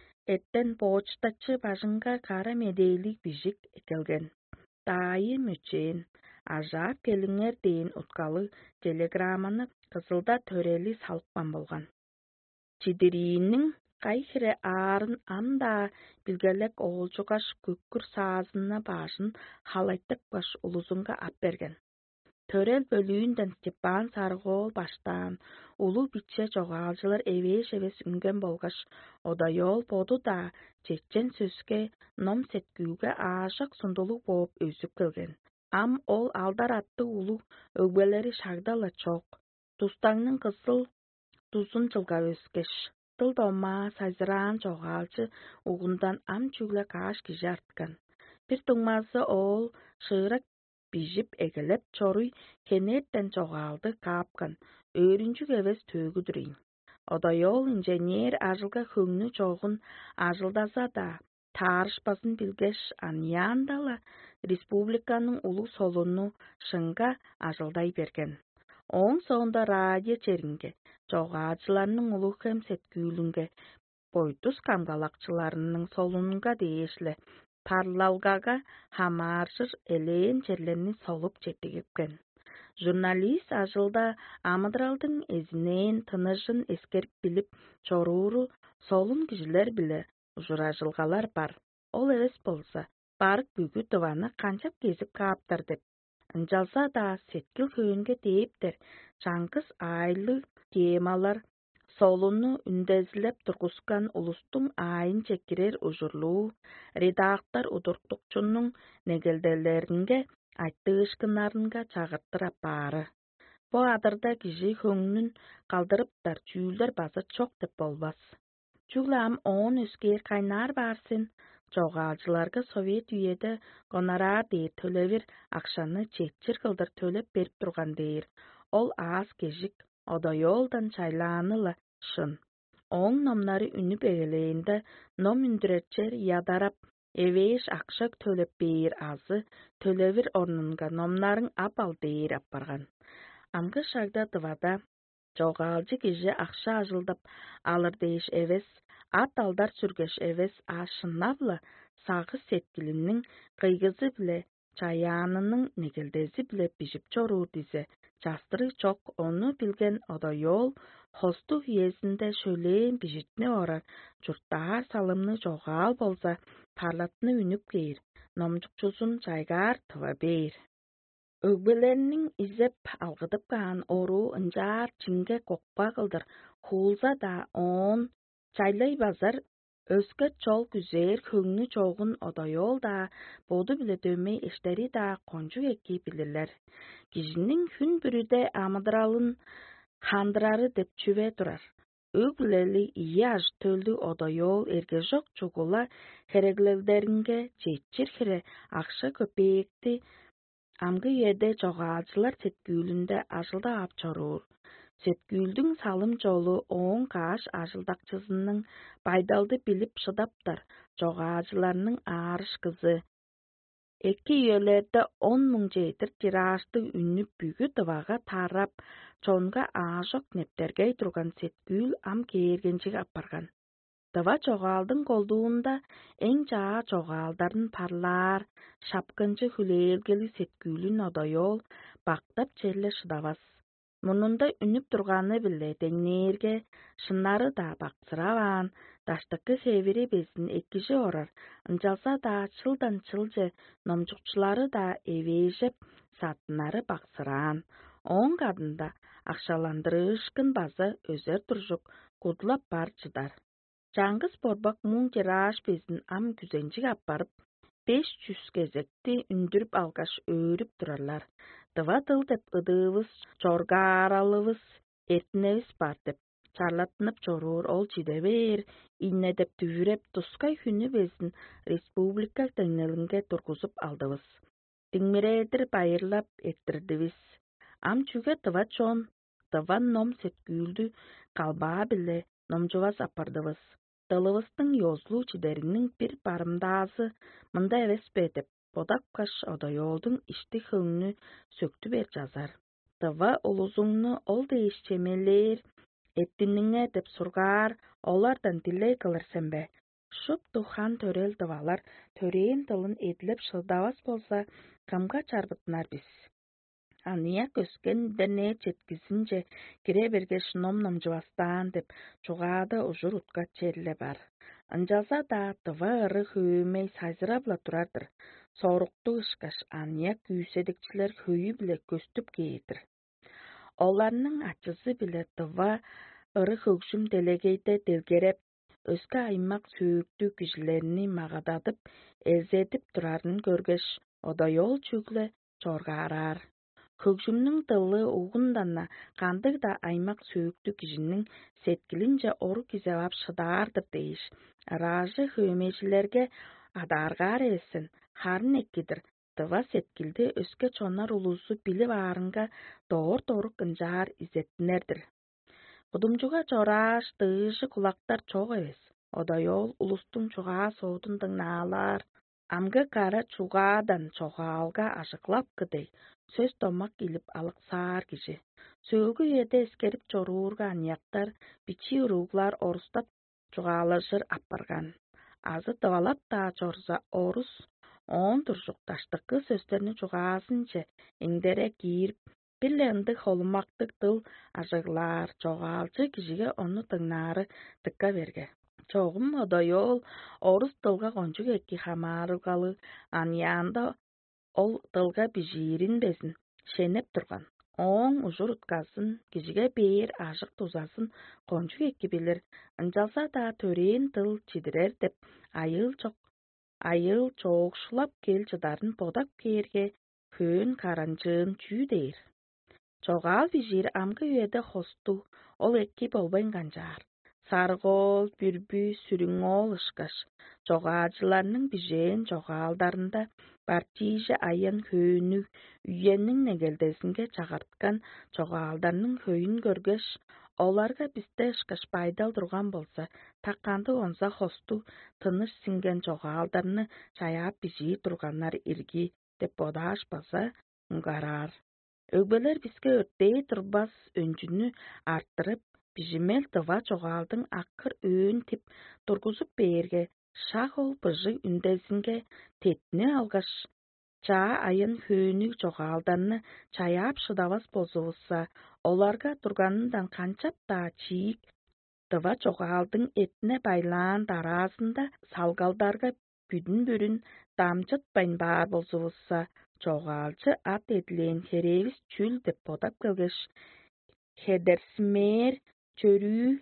etten poçtaçı başınga kara medeylik bijik ekelgen. Dayı müçeğin, ajap kelinger deyin utkalı telegramını kızılda töreli salıkpan bolgan. Çidirinin kayhire ağrın anda bilgelek oğulcugaş kökkür sazına başın halaytık baş uluzunga apbergen. Törel bölüğünden Stepan Sargol baştan, ulu bitçe çoğalcılar eveş eves üngen bolgaş, oda yol bodu da, çetçen sözge, nom setküge aşık sunduluk boğup özüp kelgen. Am ol aldar attı ulu, ögbeleri şagdala çok. Tustanın kısıl, tuzun çılga özgeş. Tıl doma sayzıran çoğalcı, uğundan am çügle kaş kişi artkan. Bir tıngmazı ol, şığırak bijip egelep çoruy kenetten çoğaldı kapkan. Öğrüncü geves tögüdürün. Oda yol inженер ajılga höngnü çoğun ajıldasa da tarışpaсын bilgeş aniyandala Respublikanın ulu solunu şınga ajılday bergen. On sonda radyo çeringe, çoğacılarının ulu hem setküylünge, boytus kamgalakçılarının solununga değişle, parlalgaga hamarşır eleğin çerlerini solup çetigipken. Jurnalist ajılda Amıdraldın ezinen tınıжын eskerip bilip çoruru solun kişiler bile ujurajılgalar bar. Ol eves bolsa, barık bügü dıvanı kançap gezip kaptar dep. Injalsa da setkil köyünge deyiptir. Çankız aylı temalar solunu ündezilep turguskan ulustun ayın çekirer ujurluğu, redaktar udurtukçunun negeldeleringe айтты ышкынарынга çağırttırap bары. Bu adırda kişi höngnün kaldırıptar çüyüller basa çok dep bolbas. Çüglam on ösker kaynar barsın, çoğalcılarga Sovet üyede gonorar deyir tölevir akşanı çetçir kıldır tölep berip turgan deyir. Ol az kejik, oda yoldan çaylanıla şın. On nomları ünüp egeleyinde nom ündüretçer yadarap eveş akşak tölep beyir azı, tölevir ornunga nomların apal deyir appargan. Amgı şagda dıvada, çoğalcı kişi akşa ajıldap alır deyiş eves, at aldar sürgeş eves aşınavla, сағы сеткилинин кыйгызы биле чаянынын негелдези биле бижип чоруур дизе. Жастыры жок, onu билген одоёл хосту үйесинде шөлейин бижитне орар, журттаар салымны жогаал болса, тарлатны үнүп кейир, номжукчусун жайгар тыва бейир. Өгбелерinin изеп алгыдып каан оруу ынжаар чинге кокпа кылдыр, хуулза да оон чайлай базар, өскө чол күзээр хөңнү чогун одоёл да, боду биле дөмей эштери да конжук эки билерлер. Кижинин хүн бүрүдө амыдыралын хандырары деп чүбе турар. Өглели ияж төлдү одоёл эрге жок чугула хереглелдеринге жетчир хере акша көпейекти амгы үйеде жогаалчылар сеткүүлүндө ажылда ап чоруур. Сеткүүлдүн салым жолу оң кааш ажылдакчысынын байдалды билип шыдаптар, жогаалчыларынын аарыш кызы. Эки үйелерде он муң жетир тиражды үннүп бүгү тывага тарап, чонга аажок нептергей турган сеткүүл ам кээргенчиге апарган. Тыва жогаалдын колдуунда эң жаа жогаалдарын парлаар, шапкынчы хүлээлгели сеткүүлүн одоёл бактап черле шыдабас. Мунунда үнүп турганы биле деңнээрге, шыннары да баксырабаан, даштыкы хебири безин эккиже орар, ынчалса да чылдан чылже, номжукчулары да эвежеп, сатынары баксыраан. Оң кадында акшаландырышкын базы өзөр туржук, кудулап бар чыдар. Жаңгыз борбак муң тираж безин ам күзенчиге апарып, беш жүз кезекти үндүрүп алгаш өөрүп турарлар. Тыва тыл деп ыдыыбыз, чоргааралыбыз, эртинебиз бар деп. Чарлатынып чоруур ол чиде бээр, инне деп түбүреп тускай хүнү безин республика теңнелинге тургузуп алдыбыз. Тиңмиредир байырлап эрттирдибиз. Ам чүге тыва чон, тыва ном сеткүүлдү калбаа биле номжубас апардыбыз. Тылыбыздын ёзлуу чидеринин бир барымдаасы мында эбеспе деп, бодаккаш одоёлдун ишти хөңнү сөктү бер жазар. Тыва улузуңну ол дейишчемелер, эттиниңе деп сургаар, олардан дилей кылыр сенбе. Шупту хан төрел тывалар төрээн тылын эдилеп шылдабас болса, камга чарбытынар биз. Ания көскен дене четкисинче кире бергеш ном номжубастаан деп чугаада ужур утка черле бар. Ынжалса да тыва ыры хөөмей сайзырабла турардыр. Сорукту ышкаш ания күүседикчилер хöyү биле көстүп кейдир. Оларның ачысы биле тыва ыры хөгжүм делегейде делгереп, өскө аймак сөөктүү кишилерини магадатып, элзетип турарын көргөш, одоёл чүгле чоргаарар. Хөгжүмнүн тылы угунданна кандык да аймак сөөктүү кишинин сеткилинче ору кизебап шыдаардыр дейиш. Ражы хөөмейчилерге адааргаар эсен, харын эккидир. Тыва сеткилди өскө чонар улусу билип аарынга доор-доорук ынжаар изеттинердир. Кудумжуга чорааш тыышы кулактар чок эбес. Одоёл улустун чугаа соодун дыңнаалар. Амгы кара чугаадан чогаалга ажыклап кыдей. Сөз томак илип алыксаар киши. Сөөгү үйеде эскерип чоруурга анияктар, бичи уруглар орустап чугаалашыр аппарган. Азы тывалап та чорза орус, оон туржук таштыкы сөздөрүнү чугаасынче эңдере кийирип, билле ындык холумактык тыл ажыглаар, чогаалчы кишиге ону тыңнаары тыкка берге. Чогум одоёл орус тылга кончук эки хамаарыгалы анияанда ол тылга бижиирин безин шенеп турган. Оң ужур уткасын, кишиге бээр ажык тузасын кончук эки билир. Ынжалса да төрээн тыл чидирер деп айыл чок айыл чоокшулап кел чыдарын бодак кээрге хөөн каранчыын чүү дейир. Чогаал бижир амгы үйеде хосту, ол эки болбойн канжаар. Саргол, бүрбү, сүрүңол ышкаш. Чогаажыларның бижээн чогаалдарында партийже аян хөөнү үйеннің негелдесинге чагарткан чогаалдарның хöyүн көргөш, оларга бизде ышкаш пайдал турган болса, такканды онса хосту тыныш синген чогаалдарны чаяап бижии турганнар ирги деп бодааш баса уңгараар. Өгбелер бизге өрттей турбас өнчүнү арттырып, бижимел тыва чогаалдың аккыр өөн тип тургузуп бээрге Şah ol bıжы ündezинге tetini algaş. Çaa ayın höyünü жоғалданны çayap şıdavas bozulsa, olarga turganından kançap da çiğik tıva жоғалдың etine baylan darazında salgaldarga büdün bürün damcıtbayın bar bozulsa, жоғалчы at edilen herevis çül dep bodap kılgış. Hedersimer çörüğü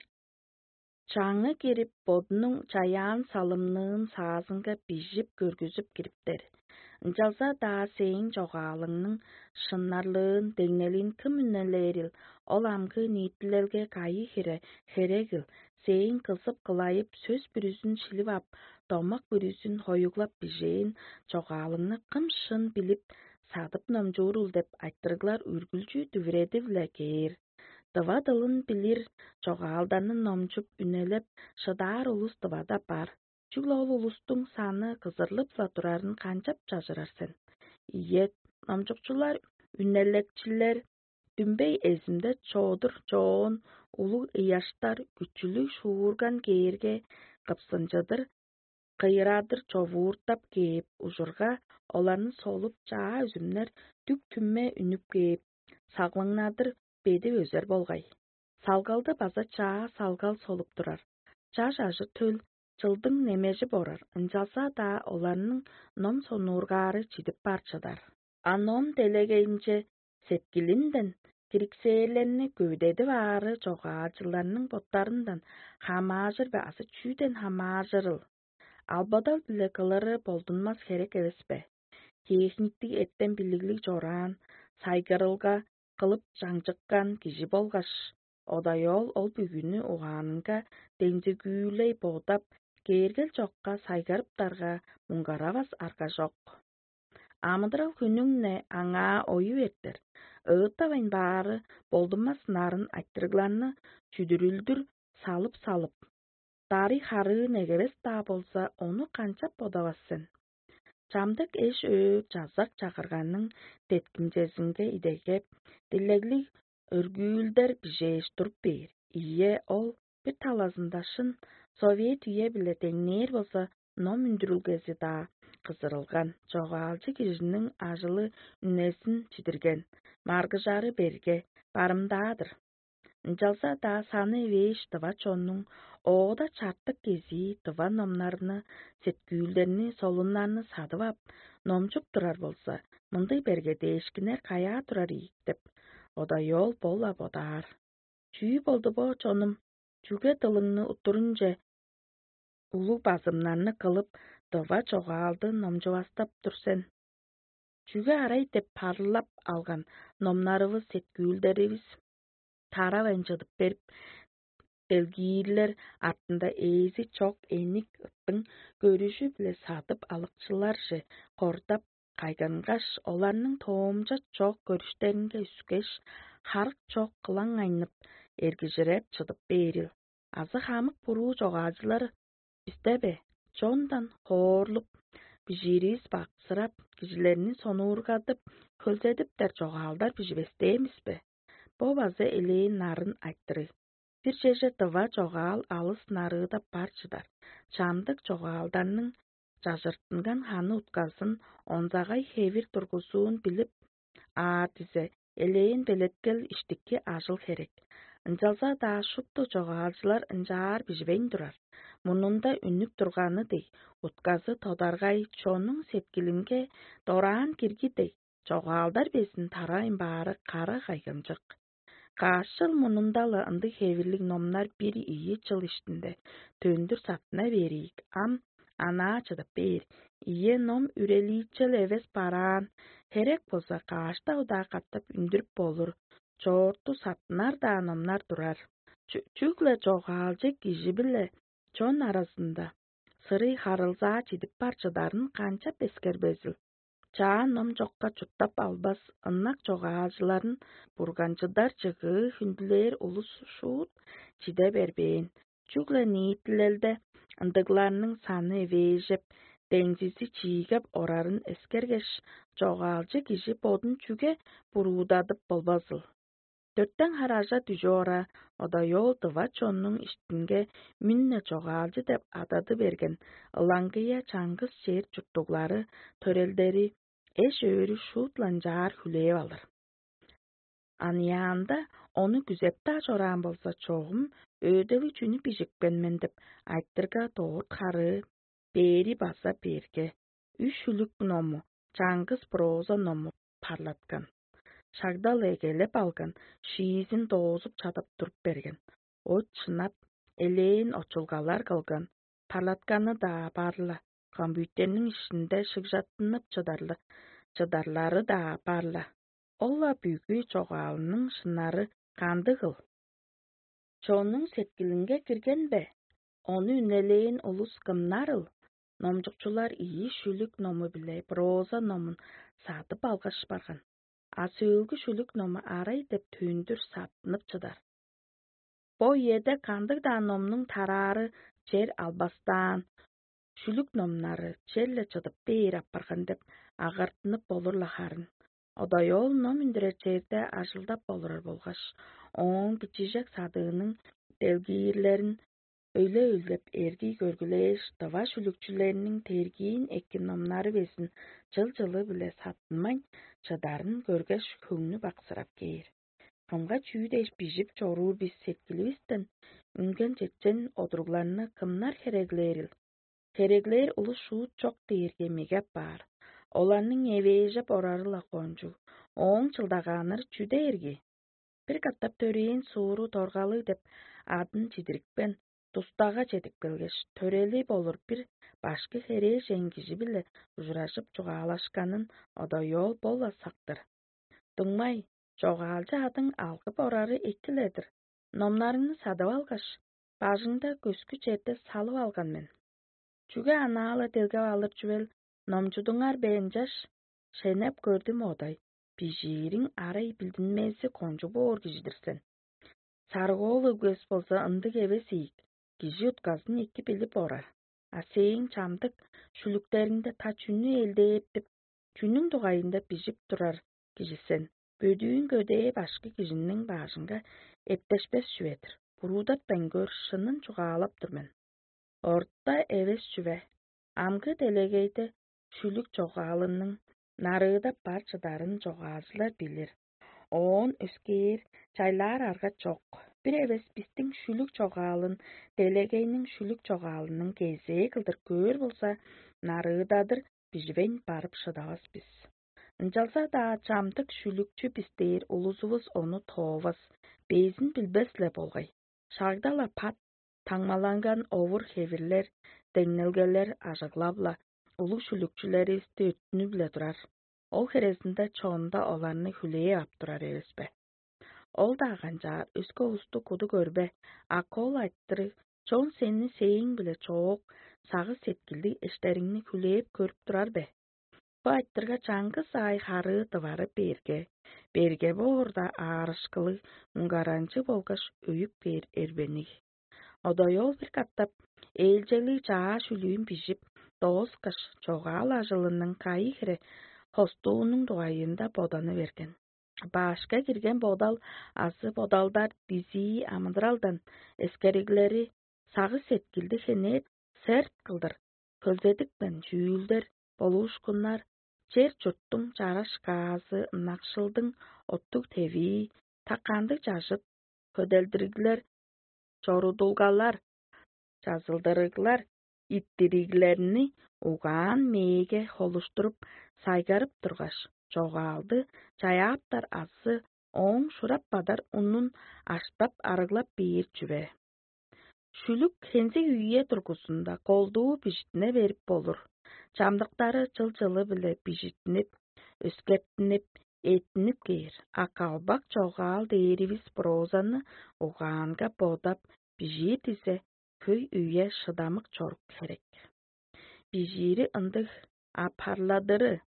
çaڭı girip bodunun çayan salımnığın sazınga bijip görgüzüp giripler. Ынчалса да сеň жоғалыңның шыннарлыын деңнелин кім үннелерил, ол амгы нийтилерге кайы хире херегил, сеň кылсып кылайып сөз бүрүзүн шилип ап, томак бүрүзүн хойуглап бижейин, жоғалыңны кым шын билип, садып номжурул деп айттыргылар үргүлчү дүвіреди биле кээр. Тыва дылын билир, жоғалданын номчуп үнелеп, шыдар улус тывада бар. Чүглі ол улустың саны кызырлыпла турарын канчап жажырарсен. Иет, номчукчулар, үннеллекчилер, дүмбей эзимде чодыр, жоон, улу ыяштар, күчүлү шуурган кээрге кыпсынчыдыр, кыйрадыр човууртап кээп, ужурга оларны солуп жаа үзүмнер түк түмме үнүп кээп, саглыңнадыр беди өзер болгай. Салгалды база чаа салгал солуп турар. Чаа жажы төл, жылдың немежи борар, ынчалса да оларның ном сонуургаары чидип барчыдар. А ном делегейинче сеткилинден кириксээлерни көвдеди баары жоғаачыларның боттарындан хамаажыр бе асы чүүден хамаажырыл. Албадал биле кылары болдунмас херек эбеспе. Техниктик эттен билиглик жораан, сайгарылга кылып жаңжыккан кижи болгаш. Одайол ол бүгүнү угаанынга денжигүүлей бодап, кергел жокка сайгарыптарга муңгарабас арга жок. Амыдырал күнүңне аңа ою ертер. Ыытабайн баары болдумас нарын айттыргларны чүдүрүлдүр салып-салып. Тарих хары негебес да болса, onu канчап бодабассен. Чамдык эш өп жазак чакырганның теткимжесинге идегеп, дилеглик өргүүлдер бижеш туруп бер. Ие ол bir talazındашын Совет үйе биле теңнер болса, ном үндүрүлгеси да кызырылган. Жоғалчы кишинин ажылы үнесин чидирген. Маргыжары берге барымдадыр. Ынчалса да саны эбеш тыва чоннуң оғда чарттык кези тыва номнарны, сеткүүлдерни, солунларны садып ап, номчуп турар болса, мындай берге дешкинер кая турар ийик деп, одайол бола бодар. Чүй болду бо чоным, чүге тылыңны утурунже улуу басымнарны кылып, тыва жоғалды номжубастап турсен. Чүге арай деп парылап алган номнарыбыз, сеткүүлдерибиз тарабайн жыдып берип, белгийлер артында эзи чок эник ыттың көрүшү биле сатып алыкчылар же кордап кайгангаш, оларның тоомжа чок көрүштеринге үскеш, харык чок кылаң айнып, эргижиреп чыдып берил. Азы хамык буруу жогаажылар биздебе, чондан хоорлуп, бижирибиз баксырап, кижилерни сонуургадып, көлзедиптер жогаалдар бижибестеймизбе? Бо базы элейин нарын айттыры. Bir жерже тыва жоғал алыс нарыда парчыдар. Чамдык жоғалдарның жажыртынган ханы уткасын, онзагай хевир тургусуун билип, а тизе элейин белеткел иштикке ажыл херек. Ынчалса да шутту жоғалчылар ынжаар бижбейн турар. Мунунда үнүп турганы дей, уткасы тодаргай чонун сеткилинге дораан киргидей, жоғалдар бесин тарайын баары кара кайгамжык. Кашыл мунундалы ынды хевирлик номнар bir iyi жыл иштинде. Төндүр сатына берийик. Ам ана чыдып бер. Ие ном үрелийчел эвес бараан. Херек болса кашта уда каттап үндүрүп болур. Чорту сатынар да номнар турар. Чүгле жоғалчы киши биле чон арасында. Сырый харылза чидип парчыдарын канча эскербезил. Чаа ном жокка чуттап албас, ыннак жогаажыларын бурганчыдар жыгы хүндүлер улус шуут чиде бербейин. Чүгле нийтилелде ындыгларның саны эбежеп, деңжиси чийгеп орарын эскергеш, жогаалчы киши бодун чүге буруудадып болбасыл. Төрттен хаража дүжора, одайол тыва чоннуң иштинге мүнне жоғалжы деп адады берген ылаңгыя чаңгыс жер чурттуглары төрелдери эш өрү шуутлан жаар хүлээп алыр. Аньяанда onu күзепта жораан болса чоғым өйдөлү чүнү пижикпенмен деп айттырга тоғут хары бери баса берге. Үш үлік ному, чаңгыс проза ному parlatkан. Шагдал эгелеп алган, шиизин доозуп чатып туруп берген. От чынап, элейин очулгалар кылган. Parlatkаны да барла. Компьютернин ишинде шыгжаттынып чыдарлы. Чыдарлары да барла. Олла бүгү жоғалының шынары канды кыл. Чонун сеткилинге кирген бе? Onu үнелейин улус кымнарыл? Номжукчулар ии шүлүк ному биле проза номун сатып алгаш барган. Асыөлгү шүлүк ному арай деп түйүндүр сатынып чыдар. Бо еде кандык да номнун тарары жер албастан, шүлүк номнары жерле чыдып бейир аппарган деп агартынып болур лахарын. Одайол ном үндүрө жерде ажылдап болурар болгаш, оң бичижек садыынын делгирлерин өйлө-өйлөп эрги көргүлеш тыва шүлүкчүлеринин тергиин эки номнары бесин жыл-жылы биле сатынмайн чыдарын көргөш көңнү баксырап кейир. Кымга чүйдеш бижип чоруур биз сеткилибизден үнген жетчен одуругларына кымнар хереглерил. Хереглер улус шуут жок дейирге мегеп бар. Оларның эвежеп орарыла конжу. Оң чылдаганыр чүдейирги. Бир каттап төрейин сууру торгалы деп адын чидирикпен тустага жетип келгеш, төрели болур бир башкы хере жеңгижи биле ужурашып жугаалашканын одойол болла сактыр. Дуңмай, жогаалжы адың алгып орары этиледир. Номнарыңны садып алгаш, бажыңда көскү жерде салып алган мен. Чүге анаала делгеп алыр жүвел, номжудуңар бенжаш, шенеп көрдүм одай. Бижириң арай билдинмеси конжу боор кижидирсен. Сарыгоол үгөс болса ындык эбес ийик. Кижи уткасын эки билип орар. А сээң чамдык шүлүктериңде та чүнү элдээп деп, чүнүң дугайында бижип турар кижисен. Бөдүүн көдээ башкы кижинин башынга эптешпес жүветир. Буруудат бенгөр шынын чугаалап турмен. Орта эбес жүве. Амгы делегейде шүлүк жогаалынын нарыыда бар чыдарын жогаалжылар билир. Оон өскээр чайлар арга жок. Бир эбес биздин шүлүк жогаалын делегейнин шүлүк жогаалынын кезээ кылдыр көөр болса, нарыыдадыр бижибен барып шыдабас биз. Ынчалса да чамдык шүлүкчү биздейир улусубуз ону тообас, безин билбесле болгай. Шагдала пат таңмаланган овур хевирлер, деңнелгелер ажыглабла улуу шүлүкчүлерибизди өттүнү биле турар. Ол хересинде чоонда оларны хүлээ ап турар эбеспе. Ол да канжаар өскө усту куду көрбө. Акол айттыры, чоон сени сээң биле чоок, сагы сеткилди эштериңни хүлээп көрүп турар бе. Бу айттырга чаңгыс ай хары тывары берге. Берге боорда аарышкылы унгаранчы болгаш өйүп бер эрбеник. Одойол бир каттап элжели жаа шүлүүн бижип, дооскаш жогаал ажылынын кайы хире хостуунун дугайында боданы берген. Башка кирген бодал азы бодалдар дизии амыдыралдан эскериглери сагы сеткилди хенет серт кылдыр. Көлзедикпен жүүлдер, болуушкуннар, жер журттун жарашкаазы, накшылдың оттук теви, таканды жашыт, көделдириглер, чорудулгалар, жазылдырыглар, иттириглерни угаан мээге холуштуруп сайгарып тургаш, жогаалды жаяаптар азы оң шурап бадар унун аштап арыглап бийир жүбе. Шүлүк хензи үйе тургусунда колдуу бижитине берип болур. Чамдыктары жыл-жылы биле бижитинип, өскептинип, этинип кейир. Акалбак жогаал дейирибиз прозаны угаанга бодап бижии тизе көй үйе шыдамык чорук керек. Бижири ындык апарладыры.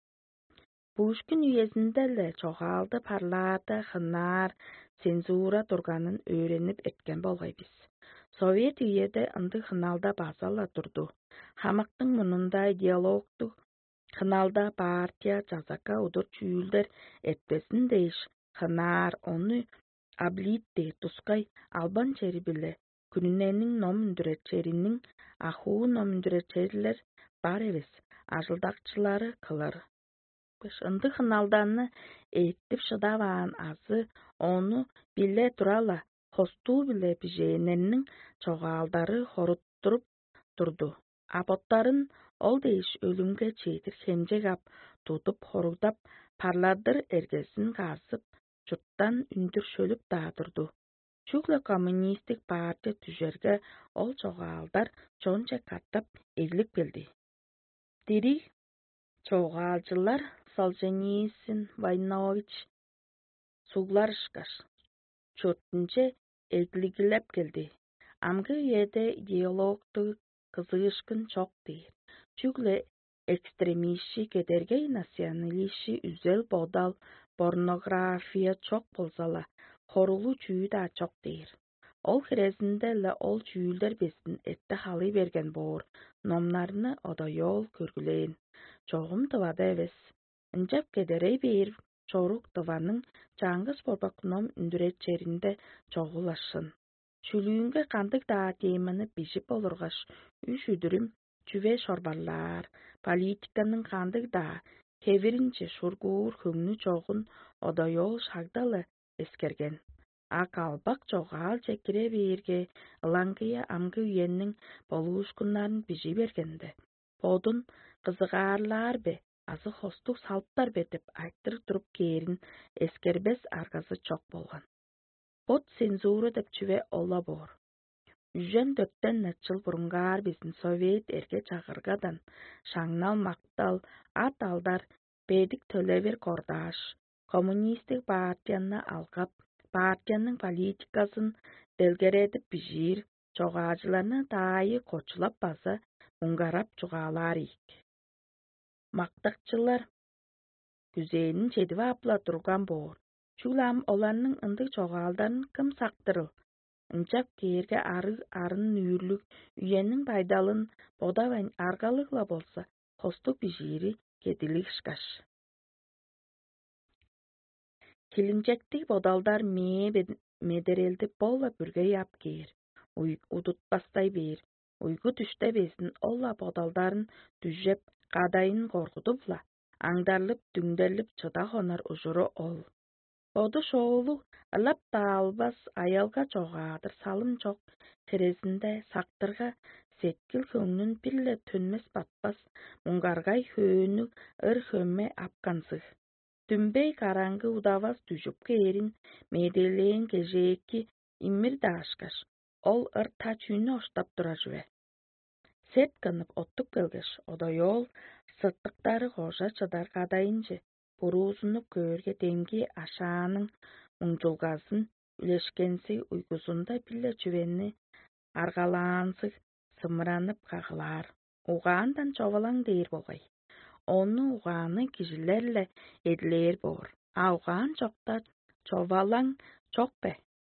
Пушкин үйесинде эле жогаалды парлаада хынаар, цензура турганын өөрөнүп эткен болгойбуз. Совет үйеде ындык хыналда базала турду. Хамактын мунундай диалогду хыналда партия, жазака удур чүүлдер этпесин дейиш. Хынаар ону Аблиитти тускай албан чери биле күнүнэнин ном үндүрөчеринин ахуу ном үндүрөчерлер бар эбес, ажылдакчылары кылар. Ындык хыналданны эйиттип шыдабаан азы ону биле турала хостуу биле бижээнэнин чогаалдары хоруттуруп турду. Апоттарын ол дейиш өлүмгө чиитир хемжек ап тутуп хоругдап парладыр эргесин каасып чуттан үндүр шөлүп таа турду. Чүглө коммунистик партия түжерге ол чогаалдар чонча каттап эгилип келди. Дириг чогаалчылар Солженицин, Войнович сугларышкаш чөттүнче эгилигилеп келди. Амгы үйеде идеологту кызыышкын чок дейир. Чүглө экстремистши, кедергей националистши, үзел бодал, порнография чок болсала, хорулу чүү да чок дейир. Ол хирезинде эле ол чүүлдер бесин этте халый берген боор номнарны одоёл көргүлээн. Чогум тывада эбес. Ынчап кедерей бээр чорук тыванын чаңгыс борбок ном үндүрөчеринде чогулашсын. Чүлүүнгө кандык даа теманы бишип олургаш, үш үдүрүм чүве шорбарлар, политиканын кандык даа кебиринче шургуур хөңнү чогун одоёл шагдалы эскерген. Ак албак чогаал чекире бээрге ылаңкыя амгы үйеннин болуушкуннарын бижи бергенде. Подун кызыгаарлар бе, азы хостук салыптар бе деп айттыр туруп кээрин эскербес аргасы чок болгон. Под цензура деп чүве олла боор. Үжен дөттен начыл бурунгаар биздин совет эрге чагыргадан шаңнал мактал ат алдар бедик төлөбер кордаш, коммунистик партияны алгап, партиянын политикасын делгередип бижир, чогаажыларны таайы кочулап база унгарап чугаалар ийик. Мактакчылар күзээнин чедиби апла турган боор. Чулам оларнын ындык чогаалдарын кым сактырыл. Ынчап кээрге ары арын нүүрлүк үйеннин пайдалын бодабайн аргалыгла болса, хостук бижири кедилишкаш. Килинчектик бодалдар мээ медерелдип болла бүргөй ап кээр. Удутпастай бээр. Уйгу түштө безин олла бодалдарын түжеп, кадайын коргутупла, аңдарлып, дүңдерлип чыда хонар ужуру ол. Боду шоолу ылап таалбас аялга чогаадыр салым чок херезинде сактырга сеткил хөңнүн пилле төнмес батпас мунгаргай хөөнү ыр хөмме апкансыг. Түмбей караңгы удавас түжүп кээрин меделээн кежээки иммир даашкаш. Ол ыр та чүүнү оштап тура жүбе. Сет кынып оттук келгеш, одоёл сыттыктары кожа чыдар кадайынчы. Буруусунуп көөрге демги ашаанын муңжулгасын үлешкенси уйгусунда пилле чүвенни аргалаансыг сымыранып кагылаар. Угаандан чобалаң дейир болгай. Onu угааны кижилерле эдилээр боор. А угаан чокта чобалаң чок бе.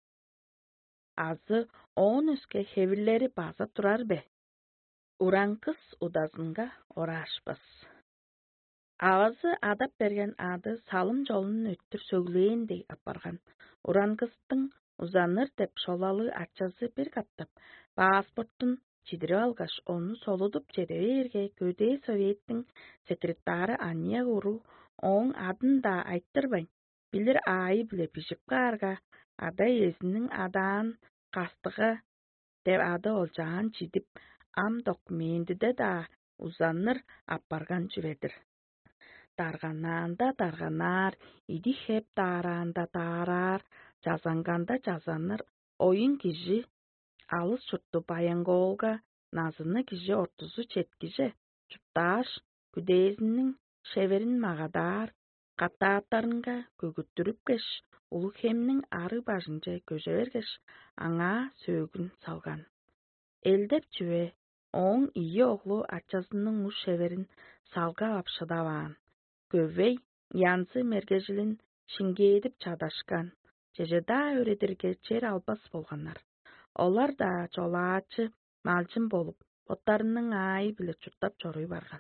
Азы он үске хевирлери база турар бе. Уранкыс удазынга орашпас. Авазы адап берген ады салым жолун өттүр сөглээндей апарган. Уранкыстың узаныр деп шолалы ачасы бир каптап, паспорттун чидирип алгаш, ону солудуп жедеберге көдөө советтин секретары Ания Гуру оң адын да айттырбайн, билир аайы биле бишип каарга, ада эзинин адаан кастыга деп ады олжаан чидип, ам документиде да узаныр апарган жүбедир. Дарганаанда дарганаар, иди хеп таараанда таараар, жазанганда жазаныр, ойын кижи, алыс чуртту баянголга, назыны кижи ортузу четкиже, чуптааш, күдээзинин шеверин магадар, каттааттарынга көгүттүрүп кеш, улук хемнин ары бажынче көжө бергеш, аңа сөөгүн салган. Элдеп чүбе, оң ийи оглу ачасынын уш шеверин салга ап шыдабаан. Көвей янсы мергежилин шингейдип чадашкан. Жежеда өредирге жер албас болганар. Олар да жолаачы, малжын болуп, боттарынын аайы биле чуртап чоруй барган.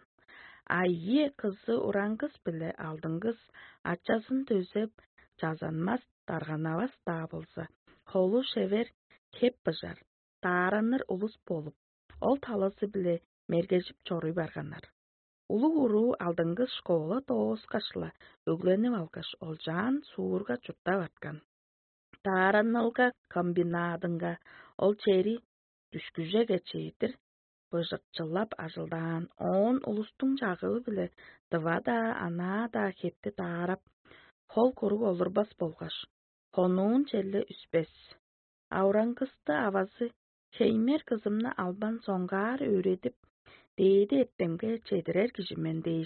Айы кызы ураңгыз биле алдыңгыз ачасын төзеп, жазанмас дарганабас да болса, холу шевер кеп быжар, таараныр улус болуп, ол таласы биле мергежип чоруй барганар. Улуу уруу алдыңгы школа тооскашла өгленип алгаш, ол жаан суурга чурта баткан. Тааранылга комбинадынга ол чери түшкүжеге чейдир быжыкчылап ажылдаан он улустуң жагыбы биле дыва да ана да хепти таарап хол коруп олурбас болгаш, хонуун челле үспес. Аураңкысты авазы хеймер кызымны албан соңгаар өредип, дейди эттемге чедирер кижимен дейиш.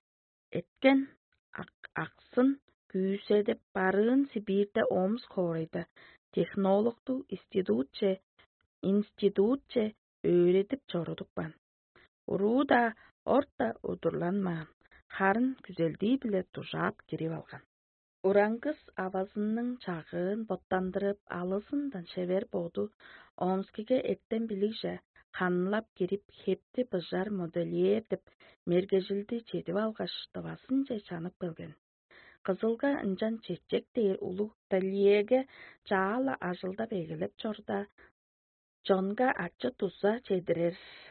Эткен аксын күүседеп барын Сибирде Омс коройда технологду институтче институтче өредип чорудукпан. Уруу да орта удурланмаан, харын күзелдии биле тужаап кирип алган. Ураңкыс авазынның чагын боттандырып, алысындан шевер боду Омскиге эттен билиже ханлап кирип хепти быжар модельер деп мергежилди чедип алгаш дыбасын же чанып келген. Кызылга ынжан чечек дейир улуу талиеге чаала ажылда бегелеп чорда, жонга ачы туза чедирер.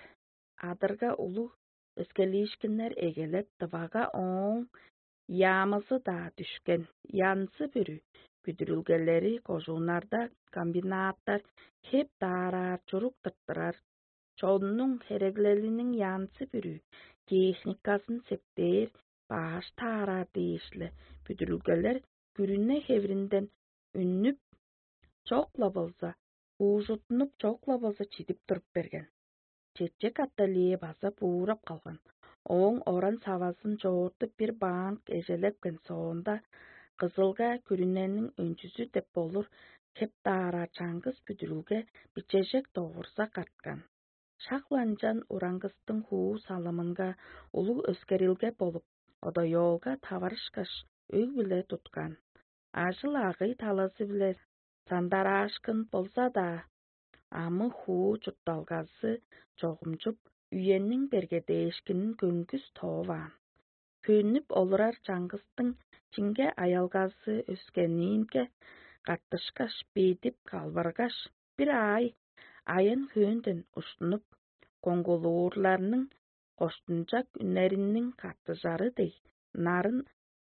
Адырга улуу өскелишкинер эгелеп дыбага оң ямызы да түшкен. Янсы бүрү күдүрүлгелери кожунарда комбинаттар хеп таарар, чурук тыттырар. Чоннуң хереглелинин янсы бүрү техникасын септер, баш таарар дейишле. Бүдүрүлгелер күрүнне хевринден үннүп чокла болса, уужутунуп чокла болса чидип туруп берген. Чечек атталие баса буурап калган. Оң оран савасын жоортуп бир банк эжелепкен соонда кызылга күрүненин өнчүсү деп болур кеп таара чаңгыз бүдүрүлге бичежек тоогурса каткан. Шакланжан ураңгыстың хуу салымынга улуу өскерилге болуп, одоёлга табарышкаш өг биле туткан. Ажыл агый таласы биле сандараашкын болса да, амы хуу чурталгасы чогумчуп, үйеннин бергедешкинин көңкүс тооваан. Көнүп олурар чаңгыстың чинге аялгасы өскенинге каттышкаш бедип калбаргаш, бир ай айын хөөндөн уштунуп, коңгулуурларынын коштунчак үнеринин каттыжары дей нарын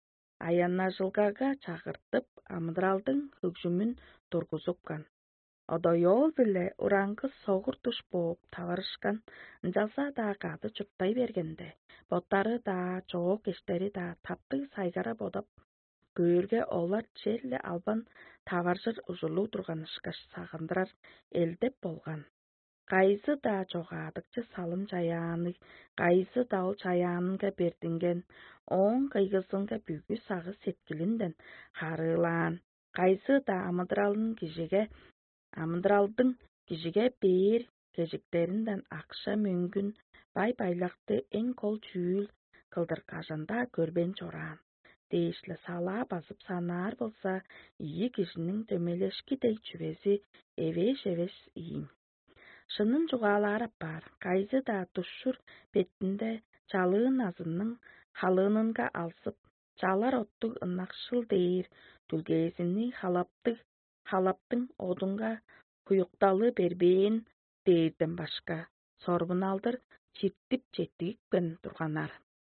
аянажылгага чакыртып амыдралдын хүгжүмүн тургузупкан. Одоёл биле ураңкыс согур туш бооп табарышкан, ынжалса да кады чурттай бергенде, боттары да, жоок эштери да таптык сайгара бодоп, көөргө олар челле албан табаржыр ужулуу турганышкаш сагындырар элдеп болган. Кайсы да жогаадыкчы салым чаяаны, кайсы да ол чаяанынга бердинген, оң кыйгысынга бүгү сагы сеткилинден харыылаан, кайсы да амыдралдын кишиге амыдралдың кишиге бээр кежиктеринден акша мөңгүн бай байлакты эң кол чүүл кылдыр кажанда көрбен чораан. Дейишле сала басып санаар болса, ийи кишинин дөмелешкидей чүбеси эвеш-эвеш ийим. Шынын жугаалар бар, кайсы да тушшур беттинде чалыын азынның халыынынга алсып, чалар оттуг ынакшыл дейир түлгесини халаптык халаптың одунга куюкталы бербейин дейирден башка, сорбуналдыр чиртип четигипкен турганар.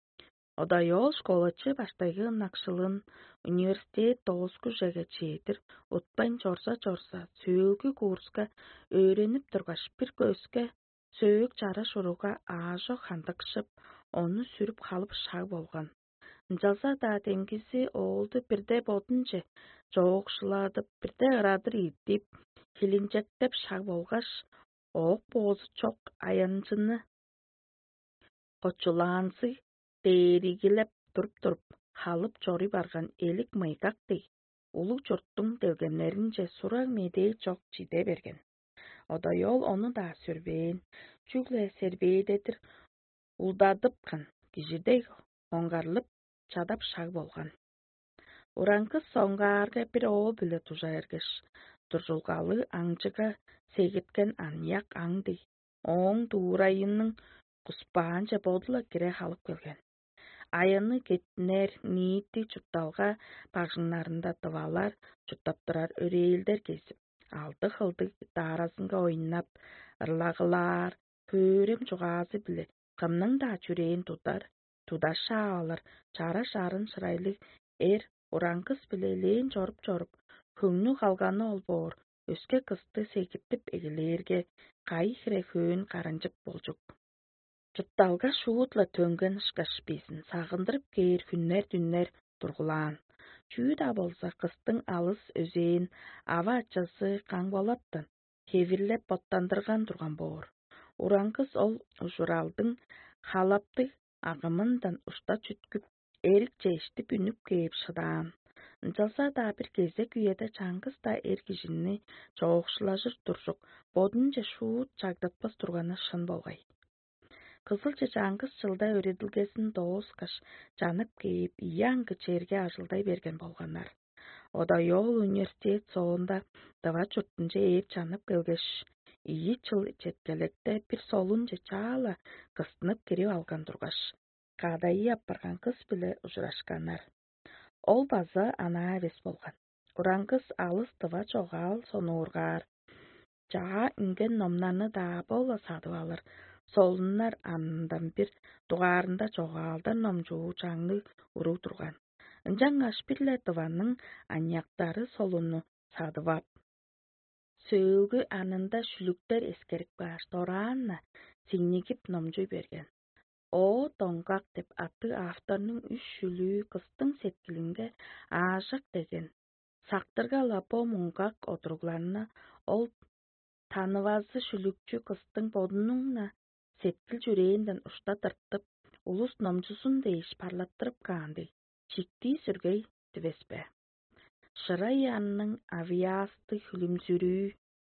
Одоёл школачы баштайгы ынакшылын университет тооскужеге чейдир утпайн чорса-чорса, сүүгү курска өөрөнүп тургаш бир көзгө сөөк жара шуруга аажок хандыкшып, ону сүрүп калып шаг болгон. Ынжалса да теңкиси оолду бирде бодунче жоокшуладып, бирде ырадыр ийдип, хилинчектеп шаг болгаш, оок боозу чок аянчыны кочулаансы дээригилеп туруп-туруп халып чоруй барган элик мыйкактей улуу чурттуң делгеннеринче сурак медей чок чиде берген. Одоёл ону да сүрбейин, чүгле сербейдетир улдадыпкан кишидей оңгарлып чадап шаг болгон. Ураңкыс соңгаарга бир оол биле тужа эргеш, туржулгалы аңчыга сегиткен аньяк аңдый, оң туурайынын куспаанча бодула кире халып келген. Айыны кеттінер ниетті чутталға бағжыңнарында тывалар, чуттап тұрар өрейілдер кезіп. Алды қылды дарасынға ойнап, ырлағылар, көрем чуғазы білі, қымның да чүрейін тұтар, тудаша алыр, чара шарын шырайлы ер, ораңқыз біле лейін жорып-жорып, көңні қалғаны ол бор, өске қысты секіптіп егілерге, қай хіре хүйін қарынжып болжық. Чутталға шуытла төнгін шқаш бесін, сағындырып кейір хүннер-дүннер тұрғылан. Чүйда болса қыстың алыс өзейін, ава атчасы қаңбалаттын, кевірлеп боттандырған тұрған бор. Ораңқыз ол ұжыралдың халапты ағымындан ұшта чүткіп, эрік жешті бүніп кейіп шыдан. Жалса да бір кезе күйеді чаңғыз да ергежінні жоғықшылажыр тұржық, бодын же шуыт жагдатпас тұрғаны шын болғай. Кызылчы жаңғыз жылда өреділгесін доғыз қаш жанып кейіп, ияңғы жерге ажылдай берген болғанар. Ода йол университет соғында дава чұрттынже еп жанып келгеш, ии чыл четкелекте бір солын же чала қыстынып кереу алған тұрғаш. Қадайы аппарған қыз біле ұжырашқанар. Ол базы ана әвес болған. Ураңғыз алыс дыва жоғал соны ұрғар. Жаға инген номнаны да бола садып алыр. Солыннар анындан бір дуғарында жоғалдан номжуы жаңны ұру тұрған. Інжан ашпірлі дываның анияқтары солыны садывап. Сөйлгі анында шүліктер ескерік баш торанна синегіп номжуй берген. О, тоңғақ деп аты авторның үш шүлі қыстың сеткілінге ажық деген. Сақтырға лапо мұңғақ отырғыларына ол танывазы шүлікчі қыстың бодыныңна сеткіл жүрейінден ұшта тырттып, улус номжусын дейіш парлаттырып қанды. Чикті сүргей тівеспе. Шырай анның авиасты хүлімзүрі.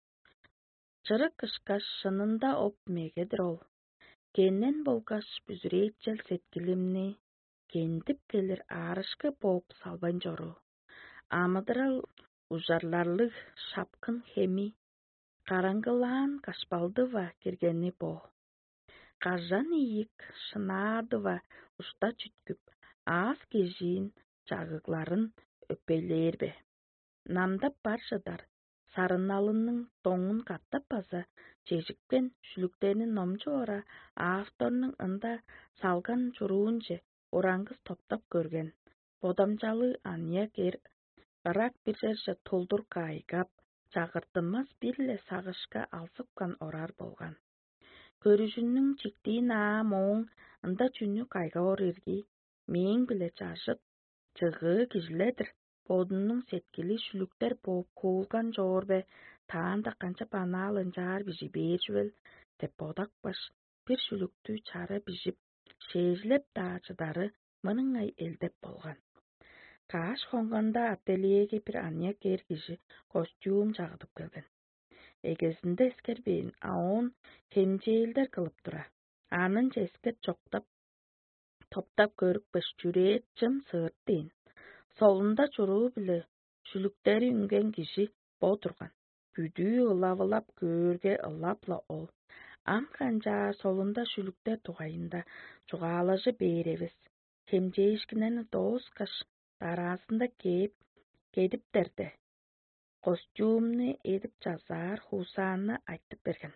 Жыры кышқаш шынында оп мегедір ол. Кеннен болғаш бүзірейтчел сеткілімні, кендіп келір арышқы боп салбайн жору. Амыдырал ұжарларлық шапқын хеми, қараңғылан қашпалдыва кергені бо. Қажан иік шынадыва ұшта чүткіп, аз кежейін жағықларын өпейлер бе. Намдап баршыдар, сарыналының тоңын қаттап база, жежікпен шүліктерінің номжу ора, авторның ында салған жүруінже ораңғыз топтап көрген. Бодамжалы ания кер, ғырақ бір жерже толдыр қайгап, жағыртынмас бірле сағышқа алсыпқан орар болған. Көрүжүннүң чиктиин аа моң ында чүнү кайга орирги, мең биле жашып, жыгы кижиледир, бодуннуң сеткили шүлүктер боп куулган жоорбе, таанда канча панаалын жаар бижи бээжүбел, деп бодак баш, бир шүлүктү чары бижип, шежилеп таачыдары мыныңай элдеп болган. Кааш хонганда ательеге бир ания кер киши костюм жагытып келген. Эгесінде эскербейін, аон хемжейлдер кылып тура. Анын жескет жоқтап, топтап көріп беш жүрет жым сығырт дейін. Солында жұру білі шүліктері үнген киши бо тұрған. Бүді ылап-ылап көрге ылапла ол. Амқан жар солында шүліктер туғайында чуғалажы беревіз. Хемжейшкінені доғыз қаш дарасында кейіп кедіптерді. Костюмны edip жазар хусаны айтып берген.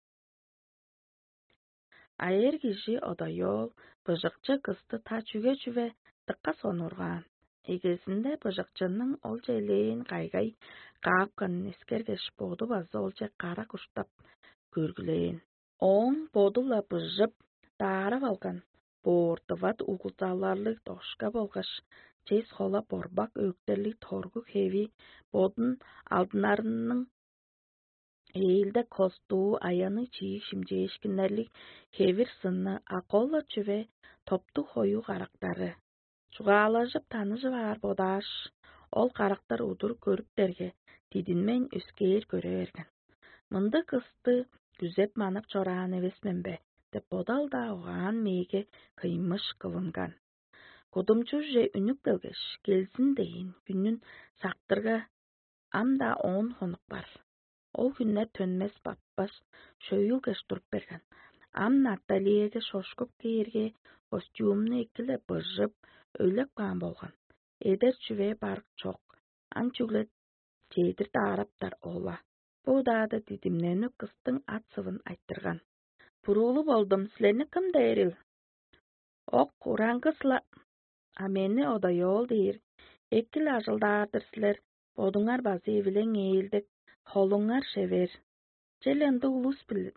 Айыр киши одайол быжыкчы кысты та чүге-чүве тыққа сонурган. Эгесинде быжыкчынын ол желейин кайгай каапканын эскергеш боду базы ол же кара куштап көргүлейин. Оң бодула быжып таарап алган. Боортыват угуталарлык тошка болгаш. Чейс хола борбак өктерлик торгу хеви бодун алдынарының эйлде костуу аяны чийик шимжейишкинерлик хевир сынны аколла чүве топту хою карактары. Чугаалажып таныжы бар бодаш. Ол карактар удур көрүптерге тидинмен өскейир көрө берген. Мынды кысты күзеп манып чораан эвесменбе деп бодал да оған мейге кыймыш кылынган. Кудумчу же үнүк келгеш, келсин дейін күннүн сактырга амда он хонук бар. Ол күннер төнмес баппас, шөйүлгеш туруп берген. Ам Натальяға шошкып кейерге костюмны екілі бұжып, өйлеп қан болған. Эдер чүве барық чоқ. Ан чүглет жейдір дараптар ола. Бұдады дидімнені қыстың атсывын айттырған. Пұрулы болдым, сілені кім дәйріл? Оқ, уран қысла. Амені ода йол дейір. Екіл ажылдардыр сілер. Бодыңар базы евілен ейлдік. Холыңар шевер. Желі ынды улус біл.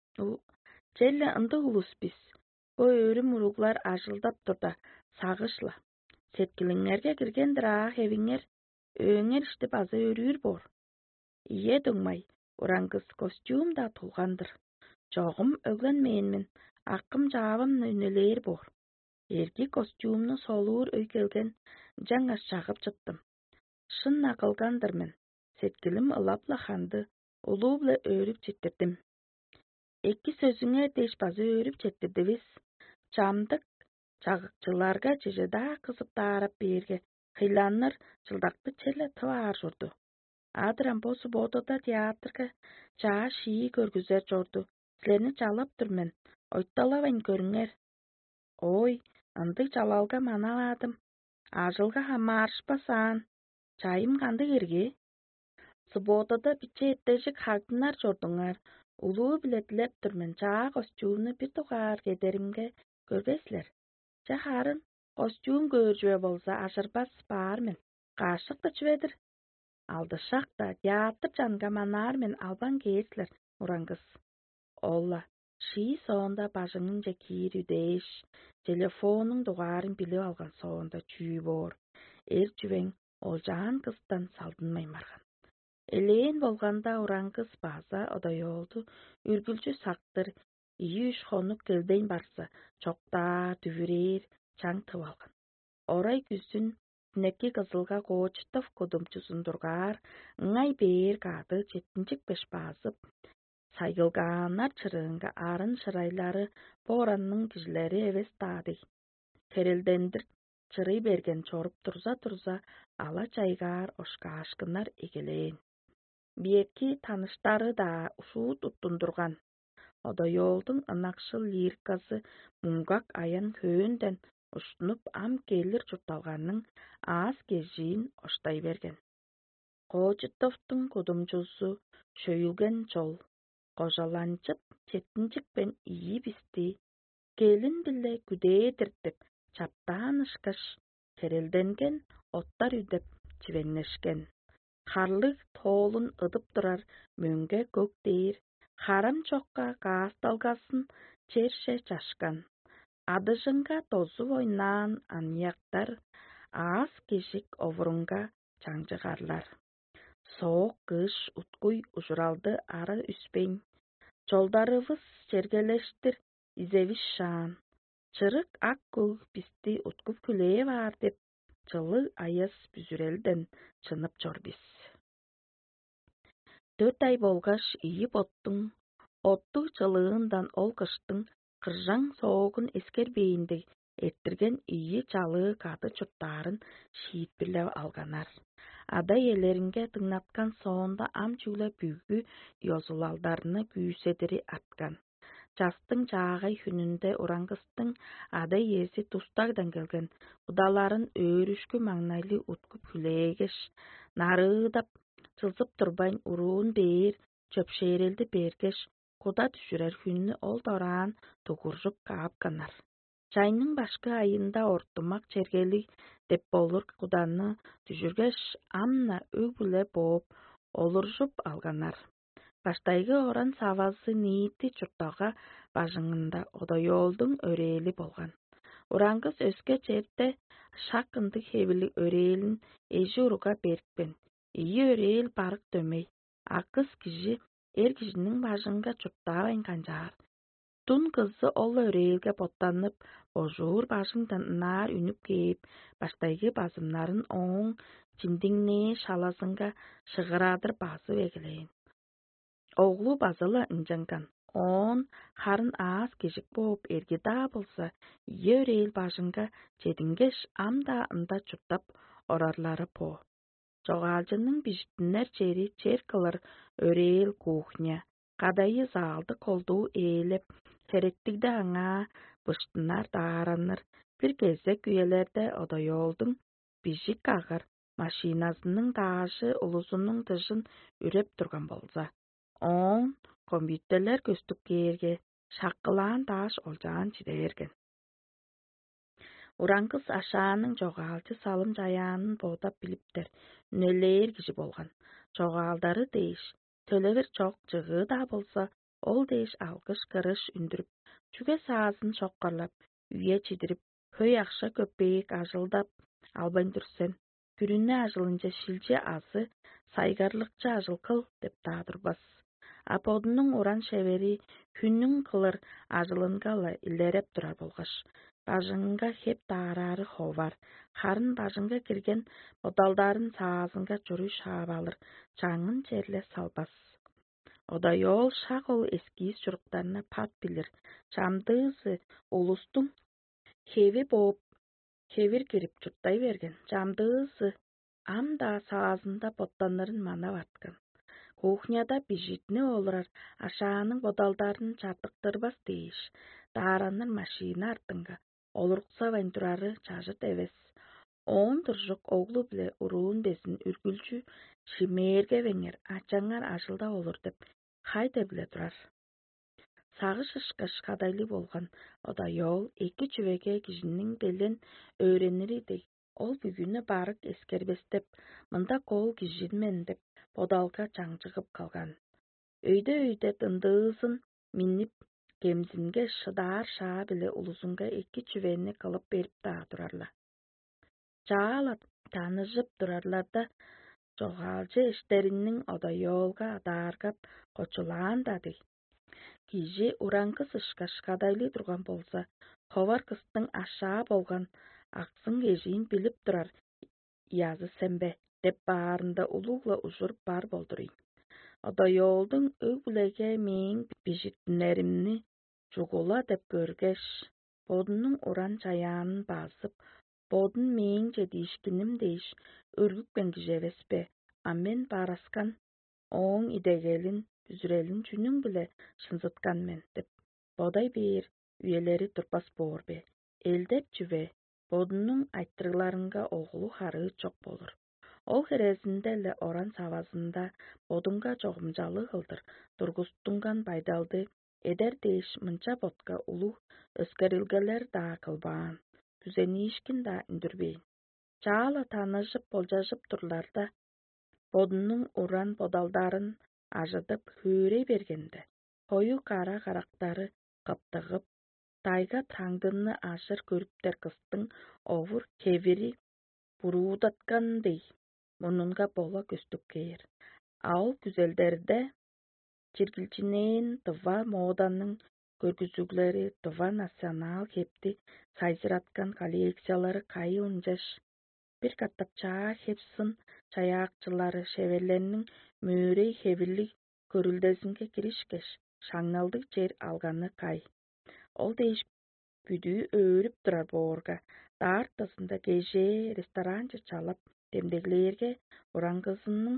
Желі ынды улус біз. Бо өрі мұруғлар ажылдап тұрда. Сағышла. Сеткіліңерге кіргендір ақ евіңер. Өңер ішті базы өрір бор. Ие дөңмай. Урангыз костюм да тұлғандыр. Жоғым өглен менмін. Ақым жавым нөнелер бор. Ерги костюмны солуыр өйкелген жаңа шағып жыттым. Шын нақылғандыр мен. Сеткілім ылапла қанды. Улублы өріп жеттірдім. Екі сөзіңе деш базы өріп жеттірдівіз. Жамдық жағықчыларға жежеда қызып дарап берге. Қиланыр жылдақты челі тұвар жұрды. Адырам босу бодыда театрға жаа шии көргізер жұрды. Сілені жалап тұрмен. Ойтталавайн көріңер. Ой, ынды жалалға маналадым. Ажылға хамарышпасан. Чайым қанды керге? Сыбодыда биче еттежік халтынар жұрдыңар. Улуу білетілеп тұрмен жаа костюмны бір тұғар кедерімге көрбеслер. Жахарын костюм көржуе болса ажырбас бармен. Қашықты чүведір. Алдышақта театр жанға манармен албан кейслер урангыз. Олла, ши соонда бажыңын же киир үдейш. Телефонның дуғарын біліп алған соонда чүй бор. Эр чүвең ол жан кыстан салдынмай марған. Элейін болғанда урангыз база одайолду үргүлчү сақтыр. Ии үш хонук келдейн барса, чоқта, түвірер, чаң тып алған. Орай күзін тінекке қызылға қочтов кодумчусын дұрғар, ыңай бейір қады жеттінчік беш басып, сайгылғанар чырыңға арын шырайлары боранның кіжілері евес тады. Керелдендір чырый берген чорып тұрза-тұрза ала чайгар ошқа ашқынар егелейін. Беки таныштары да ұшуыт ұттындырған. Одайолдың ынақшыл лирикасы мұңғақ аян көнден ұштынып ам келір жұрталғанның аз кежиін оштай берген. Қочытовтың кодумчусу шөйілген жол. Қожаланчып четтінчікпен ии бісті. Келін біле күдейдірдіп чаптан ұшқыш. Керелденген оттар үдіп чивеннешкен. Қарлық толын ыдып тұрар мөнге көк дейір. Харам чоққа қасталғасын черше чашқан. Адыжынға тозу ойнан анияқтар, аз кешік овырынға чаңжығарлар. Соқ қыш ұтқой ұжыралды ары үспейн. Жолдарывыз жергелештір изевіш шан. Чырық ақ көк бісті ұтқып күлее бар деп, жылы айыз бүзірелден чынып жорбис. Төрт ай болғаш үйіп оттың, оттық жылығындан ол қыштың, қыржаң соғын ескер бейінді еттірген үйі жалы қады чұрттарын шиит білі алғанар. Ада елерінге тыңнатқан соғында ам жүлі бүгі йозулалдарыны күйседері атқан. Жастың жағай хүнінде урангыстың ада есі тұстардан келген ұдаларын өрішкі маңнайлы ұтқып күлегеш, нарыдап, сылзып тұрбайн ұруын бейір, чөпшерелді бергеш, құда түшірер хүнні ол доран тұғыржып қапқанар. Чайның башқы айында ортымақ чергелі деп болыр құданы түшіргеш амна өгбіле боп, олыржып алғанар. Баштайғы оран савазы ниеті чұрттаға бажыңында одайолдың өрелі болған. Урангыз өске черте шақынды хевілі өрелін ежі ұруға берікпен. Ие өрел барық дөмей. Ақыз кіші ер кішінің бажыңға чұрттағын қанжар. Тун қызы ол өрелге боттанып, ожуыр бажыңдан нар үніп кейіп, баштайғы базымнарын оң жіндіңне шаласынға шығырадыр базы вегілейін. Оғлу базылы үнжанған. Он қарын аз кежік болып ергеда болса, өрел бажыңға жедінгеш амда ында чұрттап орарлары по. Жоғалжының біжіттінер жері чер кылыр өрел кухня. Kadayı zaldı kolduğu eğilip, kerektigde aňa bıştınar daranır. Bir gezek üyelerde oda yoldun bijik ağır, maşinasynyň daşy ulusunyň dyşyn ürep durgan bolsa. On kompýuterler göstük gerge, şakkylan daş oljan çidergen. Urankys aşanyň jogalçy salym jaýanyny bodap bilipdir. Neleýär kişi bolgan. Jogaldary deýiş. Töleber çok jygy da bolsa, ol deýiş algyş gyrış ündürüp, çüge sazyn şokgarlap, üýe çidirip, höý akşa köpeyik aşyldap albaň dursen, gününe aşylynja şilje azy, saýgarlykça aşyl kyl dep dadurbas. Apodunyň uran şeberi hünnüň kılyr aşylyngala ilerep durar bolgaş. Bajyňynga hep darary hovar, haryn bajyňga kirgen bodaldaryn sazynga çuruş habalyr, çaňyn çerle salbas. Oda yol şagol eski çurukdaryna pat bilir, çamdyzy ulustyň hewi bolup hewir kirip çurtay bergen, çamdyzy amda sazynda botlanlaryn mana batgan. Kuhnyada bijitni olrar, aşanyň bodaldaryny çarpykdyrbas deýiş, daranır maşina artynga, oluruksabaň durary çaşyt ebes. On durjuk oglu bile uruğun besin ürgülçü şimerge weňer açaňar aşylda olur dep haýda bile durar. Sagyş ışgaş kadaýly bolgan oda yol eki çüvege kişiniň belden öwreniridi. Ol bügüne baryk eskerbestep, mында kol kişinmen dep bodalga çaňjygyp kalgan. Öýde-öýde dyndyzyn minnip gemzinge şydar şaa bile ulusunga eki çüveni kalıp berip da durarlar. Çağala tanıjyp durarlarda jogalçy işleriniň oda yolga adargap goçulan dady. Kiji urankys ışgaş kadaýly durgan bolsa, hovar kystyň aşağı bolgan aksyň ejin bilip durar. Ýazy sembe dep barynda ulugla ujurup bar boldury. Oda yoldyň öwgülege meň bijitlerimni jugula dep görgeş, bodunyň uran çaýanyny basyp, bodun meňçe diýişkinim deýiş, örgükben gijebespe, ammen baraskan oň idegelin, büzürelin çünüň bile şynzytgan men dep. Boday bir, üyeleri turpas borbe, eldep çüve, bodunyň aýtdyrlarynga ogulu hary çok bolur. Ol herezinde oran savazında bodunga jogumjaly gyldyr, durgustungan baýdaldy eder deýiş mınça botka ulu öskerilgeler da kılban, tüzenişkin da ündürbeýin. Çağala tanıjyp boljaşyp turlarda bodunyň uran bodaldaryn ajadyp höýrey bergende, hoyu kara garaktary kaptygyp, taýga taňdyny aşyr görüpder kystyň owur kebiri burudatgandey. Mununga bola göstük geýer. Aol güzelderde çirgilçinen tywa modanyň görgüzükleri, tywa nasional hepdi saýzyratgan kolleksiýalary kaýylynjaş. Bir kattapça hepsin çaýakçylary şewerleriniň möýrey hewirlik körüldesinge girişkeş, şaňnaldyk jer algany kay. Ol deýiş büdüğü öğürüp durar borga, dartasında geje restoranca çalap, demdeglerge urankysanyň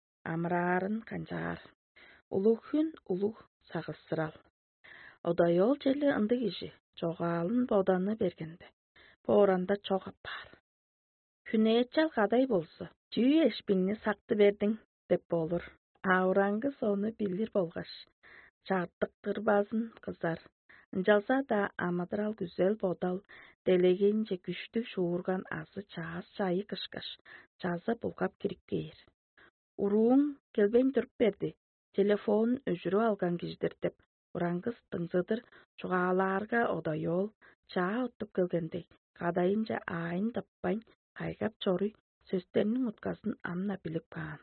amraryn kanjar. Uluk hün uluk sagyssyral. Oda yol jeli ındy kişi, jogalyn bodany bergende. Boranda çok apar. Hüneýetjal gaday bolsa, jüý eşbiňni sakty berdiň, dep bolur. Awrankys onu bilir bolgaş. Çartyktyrbasyň kızar. Ynjalsa da amadyral güzel bodal, delegençe güçlü şuurgan azı çağız çayı kışkaş, çaza bulgap kirip geýir. Uruğun kelben türüp berdi, telefonun öjürü algan kişidir dep, urankys dıňzydyr çugalarga oda yol, çağa otup kelgendey, kadaýynja aýyn tappaň, kaýgap çoruy, sözdäriniň utkasyn amna bilip kalan.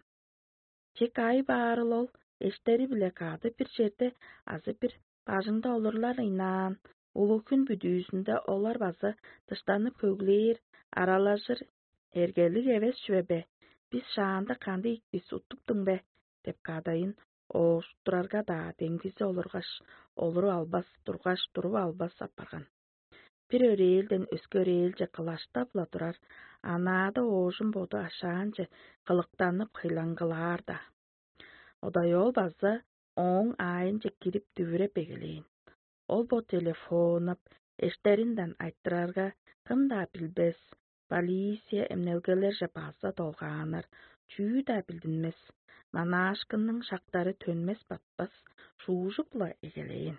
Çek aý baryl ol, eşderi bile kady bir jerde azı bir bajyňda olurlar inan, ulukün büdüýüsinde olar bazı dışlanıp kögleýär, aralaşyr, ergelik ebes şübebe, biz şaanda kandy ikbis utupdyň be, dep kadaýyn oşturarga da deňgizi olurgaş, oluru albas, turgaş turup albas apargan. Bir örelden öskö örelje kılaştapla durar, anada oşun bodu aşaňça kılıktanyp hylangylar da. Oda yol bazı Оң айын жеккирип дүбүреп эгелейин. Ол бо телефонап, эштеринден айттырарга кым да билбес. Полиция эмнелгелер же база долгаанар. Чүү да билдинмес. Манашкынның шактары төнмес батпас. Шуужупла эгелейин.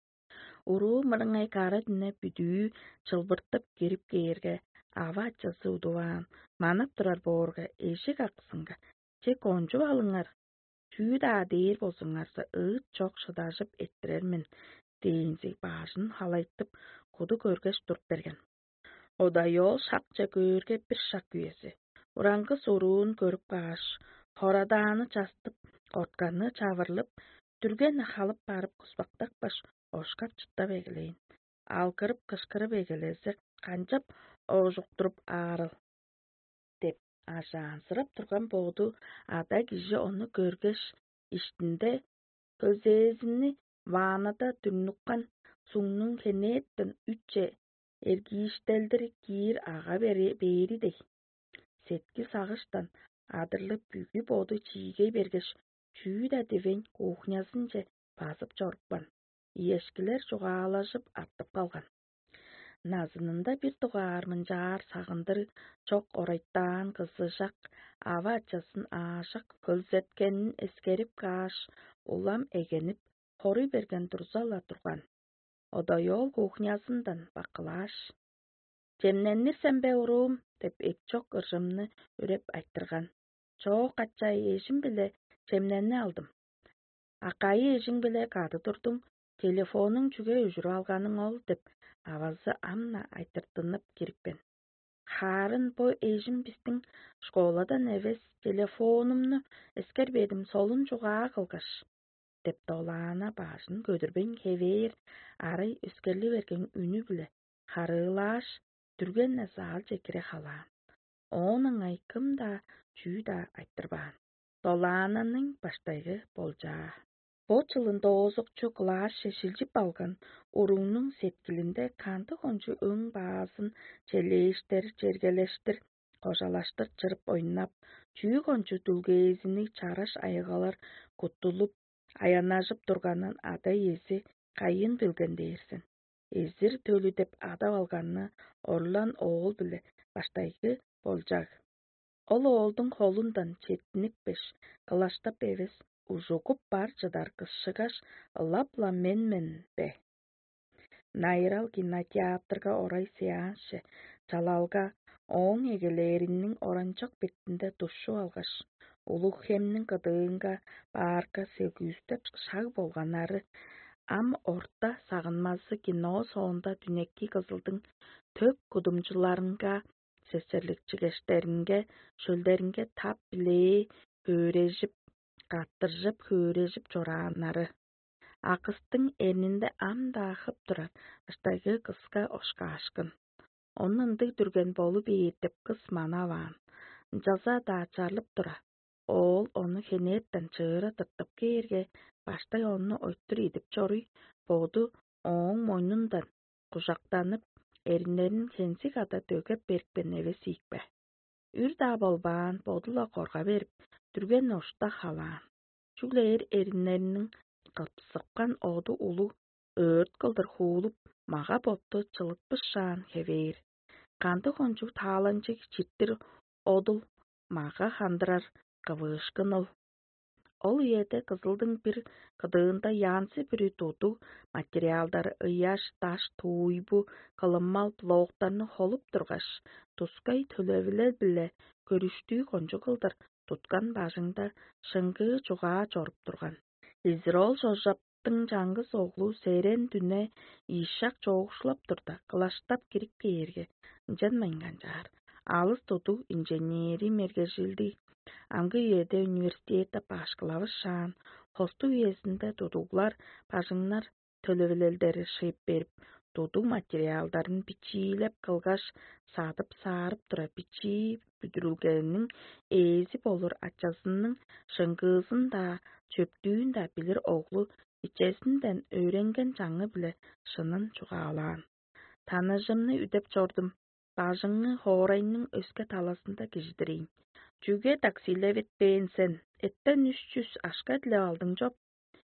Уруу мырыңай кары дүне бүдүү чылбыртып кирип кээрге, ава ачасы удубаан, манып турар боорга, эшик аксынга, же конжуп алыңар. Чүү да дейир болсуңарса, ыыт чок шыдажып эттерермин, дейинзи баажын халайттып, куду көргөч туруп берген. Одайол шакча көөрге бир шак күйеси. Ураңкы суруун көрүп кааш, хорадааны частып, ортканы чабырлып, түрген халып барып куспактак баш ошкап чыттап эгелейин. Алкырып кышкырып эгелесе, канчап ожуктуруп аарыл, деп ажаансырап турган бооду ада киши ону көргөш иштинде көзээзини ванада түннуккан суңнун кенээттен үчче эргииштелдир киир ага бээридей. Сетки сагыштан адырлып бүгү боду чиигей бергеш, чүү да дивен кухнясын же басып жорукпан. Иешкилер жугаалашып аттып калган. Назынында бир тугаармын жаар сагындыр чок оройттаан кызыжак ава ачасын аашак көлзеткенин эскерип кааш улам эгенип хоруй берген турзала турган. Одоёл кухнясындан бакылааш. Жемненнирсен бе уруум, деп экчок ыржымны үреп айттырган. Чоок ачай эшим биле жемненни алдым. Акайы эшиң биле кады турдуң, телефонуң жүгө үжүрү алганың ол, деп авазы амна айтыртынып кириппен. Харын бо эшим биздин школадан эбес, телефонумну эскербедим, солун жугаа кылгаш, деп долаана баашын көдүрбен хевээр арый өскерли берген үнү биле харыылааш түрген заал жекире халаан. Оның ай кым да чүү да айттырбаан. Долаананын баштайгы болжаа. Бо чылында озукчу класс шешилжип алган уруңнун сеткилинде канды кончу өң баасын желээштер, жергелештир, кожалаштыр чырып ойнап, чүү кончу дүлгейизини чараш айгалар куттулуп, аянажып турганын ада эзи кайын билген дээрсин. Эзир төлү деп адап алганны орлан оол биле баштайгы болжаг. Ол оолдун холундан четиникпеш, кылаштап эбес, ужугуп бар жыдар кызшыгаш ылапла мен-мен бе. Найрал кинотеатрга орай сеансы, Жалалга оң эгелеринин оранчок беттинде душу алгаш, улуг хемнин кыдыынга баарка сегүүстеп шаг болганары, ам орта сагынмасы кино соонда дүнекки кызылдың төп кудумчуларынга, сесерликчигештеринге, шөлдеринге тап билээ хөөрежип, каттыржып хөөрежип жораанары. Акыстың эрнинде ам да хып турар, баштайгы кыска ошкаашкын. Онунды дүрген болу бейиттеп кыз манаваан. Жаза да чарлып тура. Ол оны хенеттен чыыра тыртып кээрге, баштай onu ойттур идип жоруй, боду оң мойнундан кужактанып, эринерин хенсик ада төгөп бериппен эбес ийикпе. Үр да болбаан, бодула корга берип, дүрген ошта халаан. Чүглээр эринеринин кыпсыккан оду улу өрт кылдыр хуулуп, мага ботту чылытпышаан хевээр. Канды кончу тааланчык читтир одул мага хандырар кыбыышкын ол. Ол иеде кызылдың бир кыдыында янсы бүрү туду материалдары ыяш, таш, туйбу, кылыммал блоктарны холуп тургаш, тускай төлөбүле биле көрүштүү кончу кылдыр туткан башыңда шыңгыы жугаа жоруп турган. Изрол жожаптың жаңгыз оглу серен дүнө ийшак жоогушлап турда, кылаштап кирип кээрге. Жанмайнган жаар. Алыс туду инженери мергежилди. Амгы иеде университетте башкылабы шаан. Хосту уезінде тудуглар, бажыңнар төлөбүлелдери шыйып берип, туду материалдарын бичиилеп кылгаш, сатып саарып тура бичи бүдүрүлгенин ээзи болур ачасынын шыңгыызын да, чөптүүн да билир оглу ичесинден өйрөнгөн жаңы биле шынын жугаалаан. Таныжымны үдеп жордум. Бажыңы хоорайнын өскө таласында киждирейин. Жүге таксиле бетпейин сен. Эттен үч жүз ашка деле алдың жоп.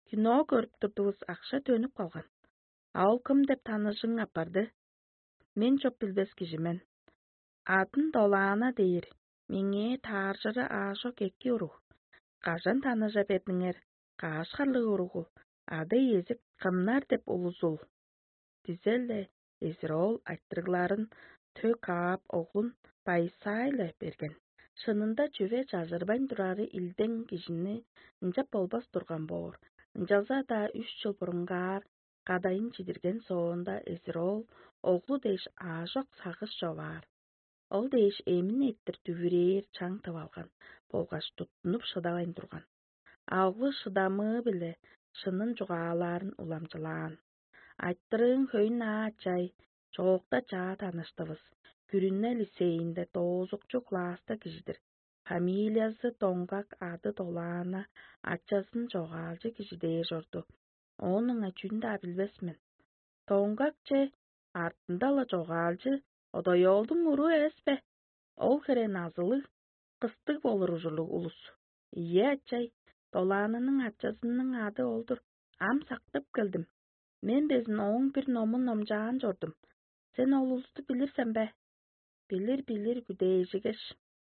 Кино көріп тұрдығыз, ақша төніп қалған. Ал кім деп танышың апарды? Мен жоқ білбес кижімен. Атын Долана дейір. Меңе таржыры ашок екі ұрух. Қажан таныжа бетіңер. Қаш қарлығы ұруғыл. Ады езік қымнар деп ұлызул. Дизелде Эзраол айттырғыларын тök ап оғлын байсайлы берген. Шынында жүве жазырбайн тұрары илден кижіні інжап болбас тұрған бор. Інжалза да үш жыл бұрынғар қадайын жидірген соғында Эзраол оғлу дейш ажок сағыз жовар. Ол дейш емін еттір түвірер чаң тывалған, болғаш тұттынып шыдалайн тұрған. Ағлы шыдамы біле шынын жұғаларын уламжылан. Айттырың хöyін ачай, жоқта жа таныштывыз. Күрінне лисейінде тоғызықчы класста кижидір. Фамилиясы Тоңғак, ады Долана, ачасын жоғалжы кижидей жорду. Оның әчүн да білбесмен. Тоңғак че, артындалы жоғалжы, одай олдың ұру әспе. Ол керен азылы, қыстық болыр ұжырлық ұлыс. Ие ачай, Доланының ачасының ады олдыр. Ам сақтып келдім. Мен безін оң бір номын номжаған жордым. Sen ол ұлысты білірсен бе? Білір-білір күдейжігеш.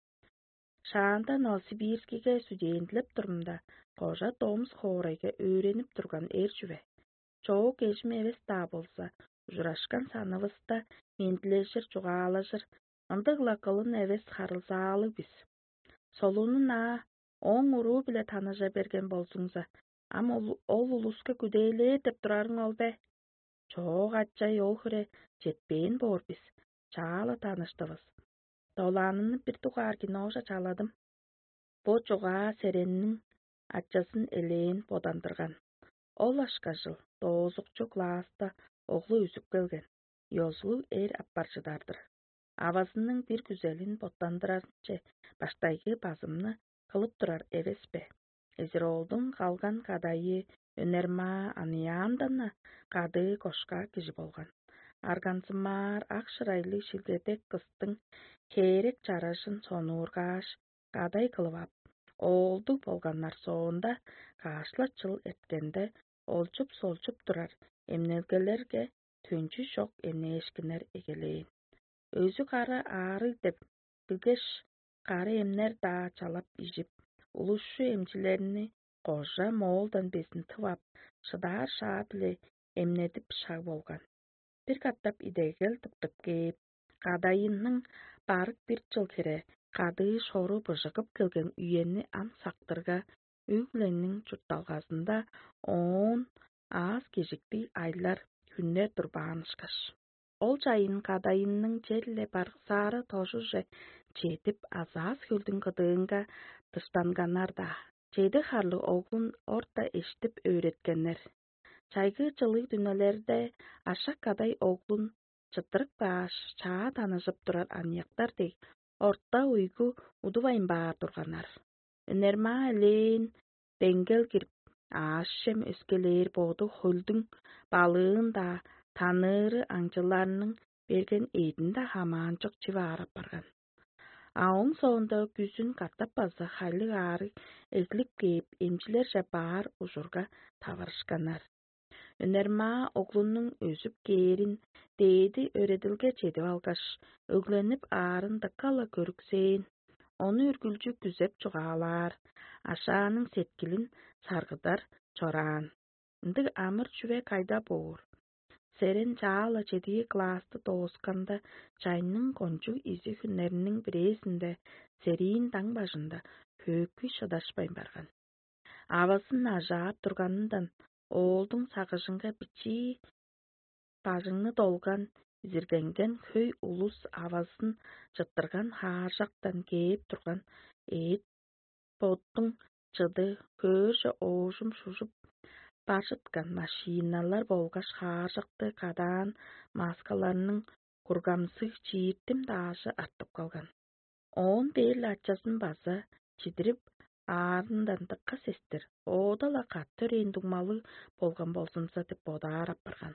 Шаанда Новосибирскіге студентліп тұрмда, қожа Томс Хорайға өйреніп тұрған ер жүве. Çoğuk eşim evesta bolsa, ujuraşkan sanıvısta mendilejir juğalajır, ындыгла кылын эвес харылсаалы биз. Солунун а, оң уруу биле таныжа берген болсуңза, ам ол улуска күдөйле деп турарың ол бе? Çoğuk атчай ол хире жетпейин бор биз. Чаалы таныштыбыз. Доланını bir тугар киножа чаладым. Бо жуга сереннин атчасын элейин бодандырган. Ол ашка жыл, тоғызықчы класста оғлы үзіп келген. Йозлу эр аппарчыдардыр. Авазының бір күзелін боттандырарынче баштайғы базымны қылып тұрар эвеспе. Эзраолдың қалған кадайы өнерма аныяндана қады кошқа кижи болған. Аргансымар ақ шырайлы шилгетек кыстың керек чарашын сонуырғаш кадай кылып ап. Олду болганнар соонда кашла чыл эткенде олчуп-солчуп турар эмнелгелерге түнчү шок эмнешкинер эгелейин. Өзү кары ары деп билгеш кары эмнер да чалап ижип, улушу эмчилерини кожа моолдан безин тывап, шыдар шаа биле эмнедип шаг болган. Бир каттап идегел тыптып кеп, кадайынның барык бир жыл кере кады шору быжыгып келген үйени ам сактырга үгленнин чурталгасында он аз кежикти айлар күннер турбаанышкаш. Ол жайын кадайынның желле баргсары тожуже жетип азаз хөлдүн кыдыынга тыштанганар да. Жеди харлы оглун орта эштип өйреткеннер. Чайгы жылы дүнелерде ашак кадай оглун чытырык баш чаа таныжып турар аньяктар дей орта уйгу удубайын баар турганар. Өнерма элейин денгел кирип аашем өскелер боду хөлдүн балыын да таныры аңчыларының берген эйдин да хамаан жок чиваарап барган. Аоң соонда күзүн каттап базы хайлы ары эглип кеп эмчилер же баар ужурга табарышканар. Өнерма оглунун өзүп кээрин дээди өредилге жетип алгаш, өгленип арын дыккала көрүксейин. Onu үргүлжү күзеп чугаалар, ашаанын сеткилин саргыдар чораан. Ындык амыр чүве кайда боор. Серен жаала жетиги классты тоғусканда жайнын кончу изи хүннеринин бирээсинде сериин таң башында көккү шыдашпай барган. Авасын ажаап турганындан оолдун сагышынга бичи бажыңны долган изиргенген көй улус авасын жыттырган хаар жактан кээп турган эт боттуң чыды көшө оожум шушуп башыткан машиналар болгаш хаар жакты кадаан маскаларынын кургамсыг чииртим даашы артып калган. Он бел ачасын база чидирип аарындан тыкка сестир оодала катты өрейин дугмалы болгон болсунса деп бодаарап барган.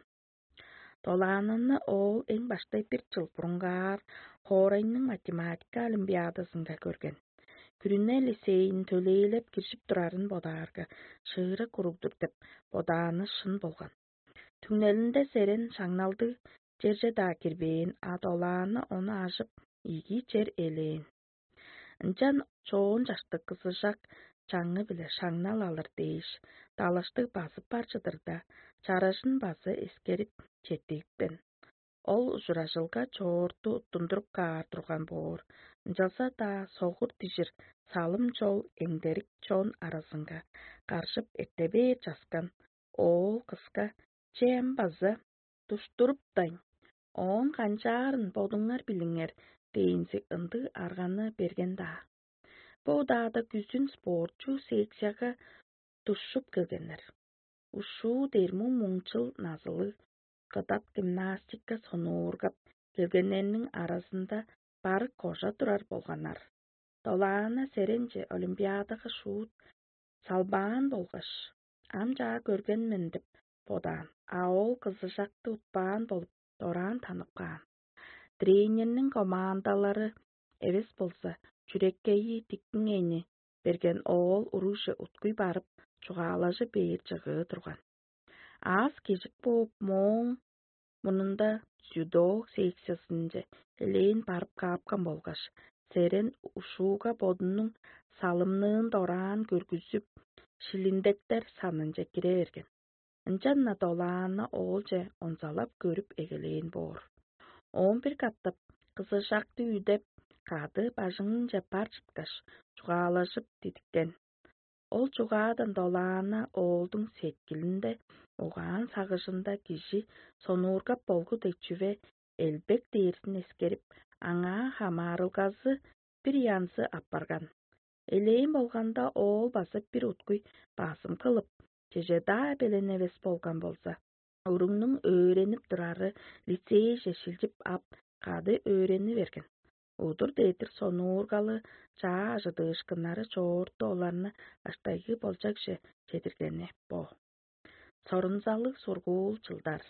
Долананы ол эң баштай бир жыл бурунгаар Хорайнын математика олимпиадасында көрген. Күрүнели сейин төлейлеп киршип турарын бодаарга шыыра куругдур деп бодааны шын болган. Түңнелинде серен шаңналды жерже да кирбейин, адолааны оны ажып иги жер элейин. Ынчан чоон жашты кызыжак чаңы биле шаңнал алыр дейиш. Талашты басып барчыдыр да, чарашын басы эскерип жетикпен. Ол ужуражылга чоорту тундуруп каар турган боор. Ынчалса да солгур тижир салым жол эңдерик чоон арасынга каршып эттебээр жаскан. Ол кыска чем базы туштуруптайн. Он канчаарын бодуңар билиңер дейинси ынды арганы берген да. Бу даада күзүн спортчу секцияга тушуп келгенер. Ушуу дерму муңчыл назылы кытат гимнастика сонуургап келгеннернин арасында бары кожа турар болганар. Долаана серенже олимпиадага шуут салбаан болгаш. Ам жаа көргенмен деп бодаан. А ол кызыжакты утпаан болуп дораан танып каан. Тренернин командалары эбес болса, жүреккейи тиккиңени берген ол уруше уткуй барып, чугаалажы бейир жыгыы турган. Аз кежик болуп моң мунунда дзюдо секциясынже элейин барып каапкан болгаш, серен ушууга бодунун салымнын дораан көргүзүп, шилиндеттер санынже кире берген. Ынчан долааны олже онзалап көрүп эгелейин боор. Он бир каттап кызыжакты үйдеп кады бажыңынча пар чыткаш чугаалашып дидиккен. Ол чугаадан долаана оолдун сеткилинде угаан сагышында киши сонуургап болгу дечүве элбек дээрсин эскерип, аңаа хамаарылгазы бир янсы аппарган. Элейин болганда оол басып бир уткуй басым кылып, чеже да белен эбес болган болса, уруңнун өөренип турары лицейже шилжип ап кады өөрени берген. Удур дейтир сонуургалы жаа ажыдыышкынары чоорту оларны баштайгы болжакше жетиргени бо. Сорунзалы сургуул жылдар.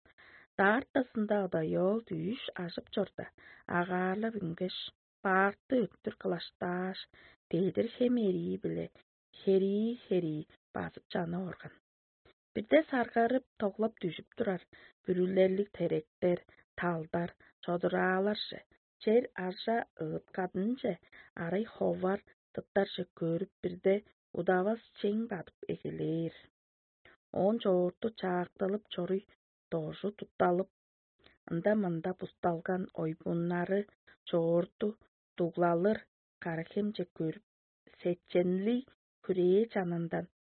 Таартасында одоёл түйүш ашып жорда, агаарлап үңгеш, парты өттүр кылаштааш, дейдир хемери биле, хери-хери басып жаны орган. Бирде саргарып тоглоп түшүп турар, бүрүлерлик теректер, талдар, чодурааларчы, жер аржа ыыткадынче, арый ховар тыттарчы көрүп бирде удабас чең батып эгелейир. Он чоорту чаакталып чоруй тоожу тутталып, ында-мында бусталган ойбуннары чоорту туглалыр карахемже көрүп, сеченли күрээ жанындан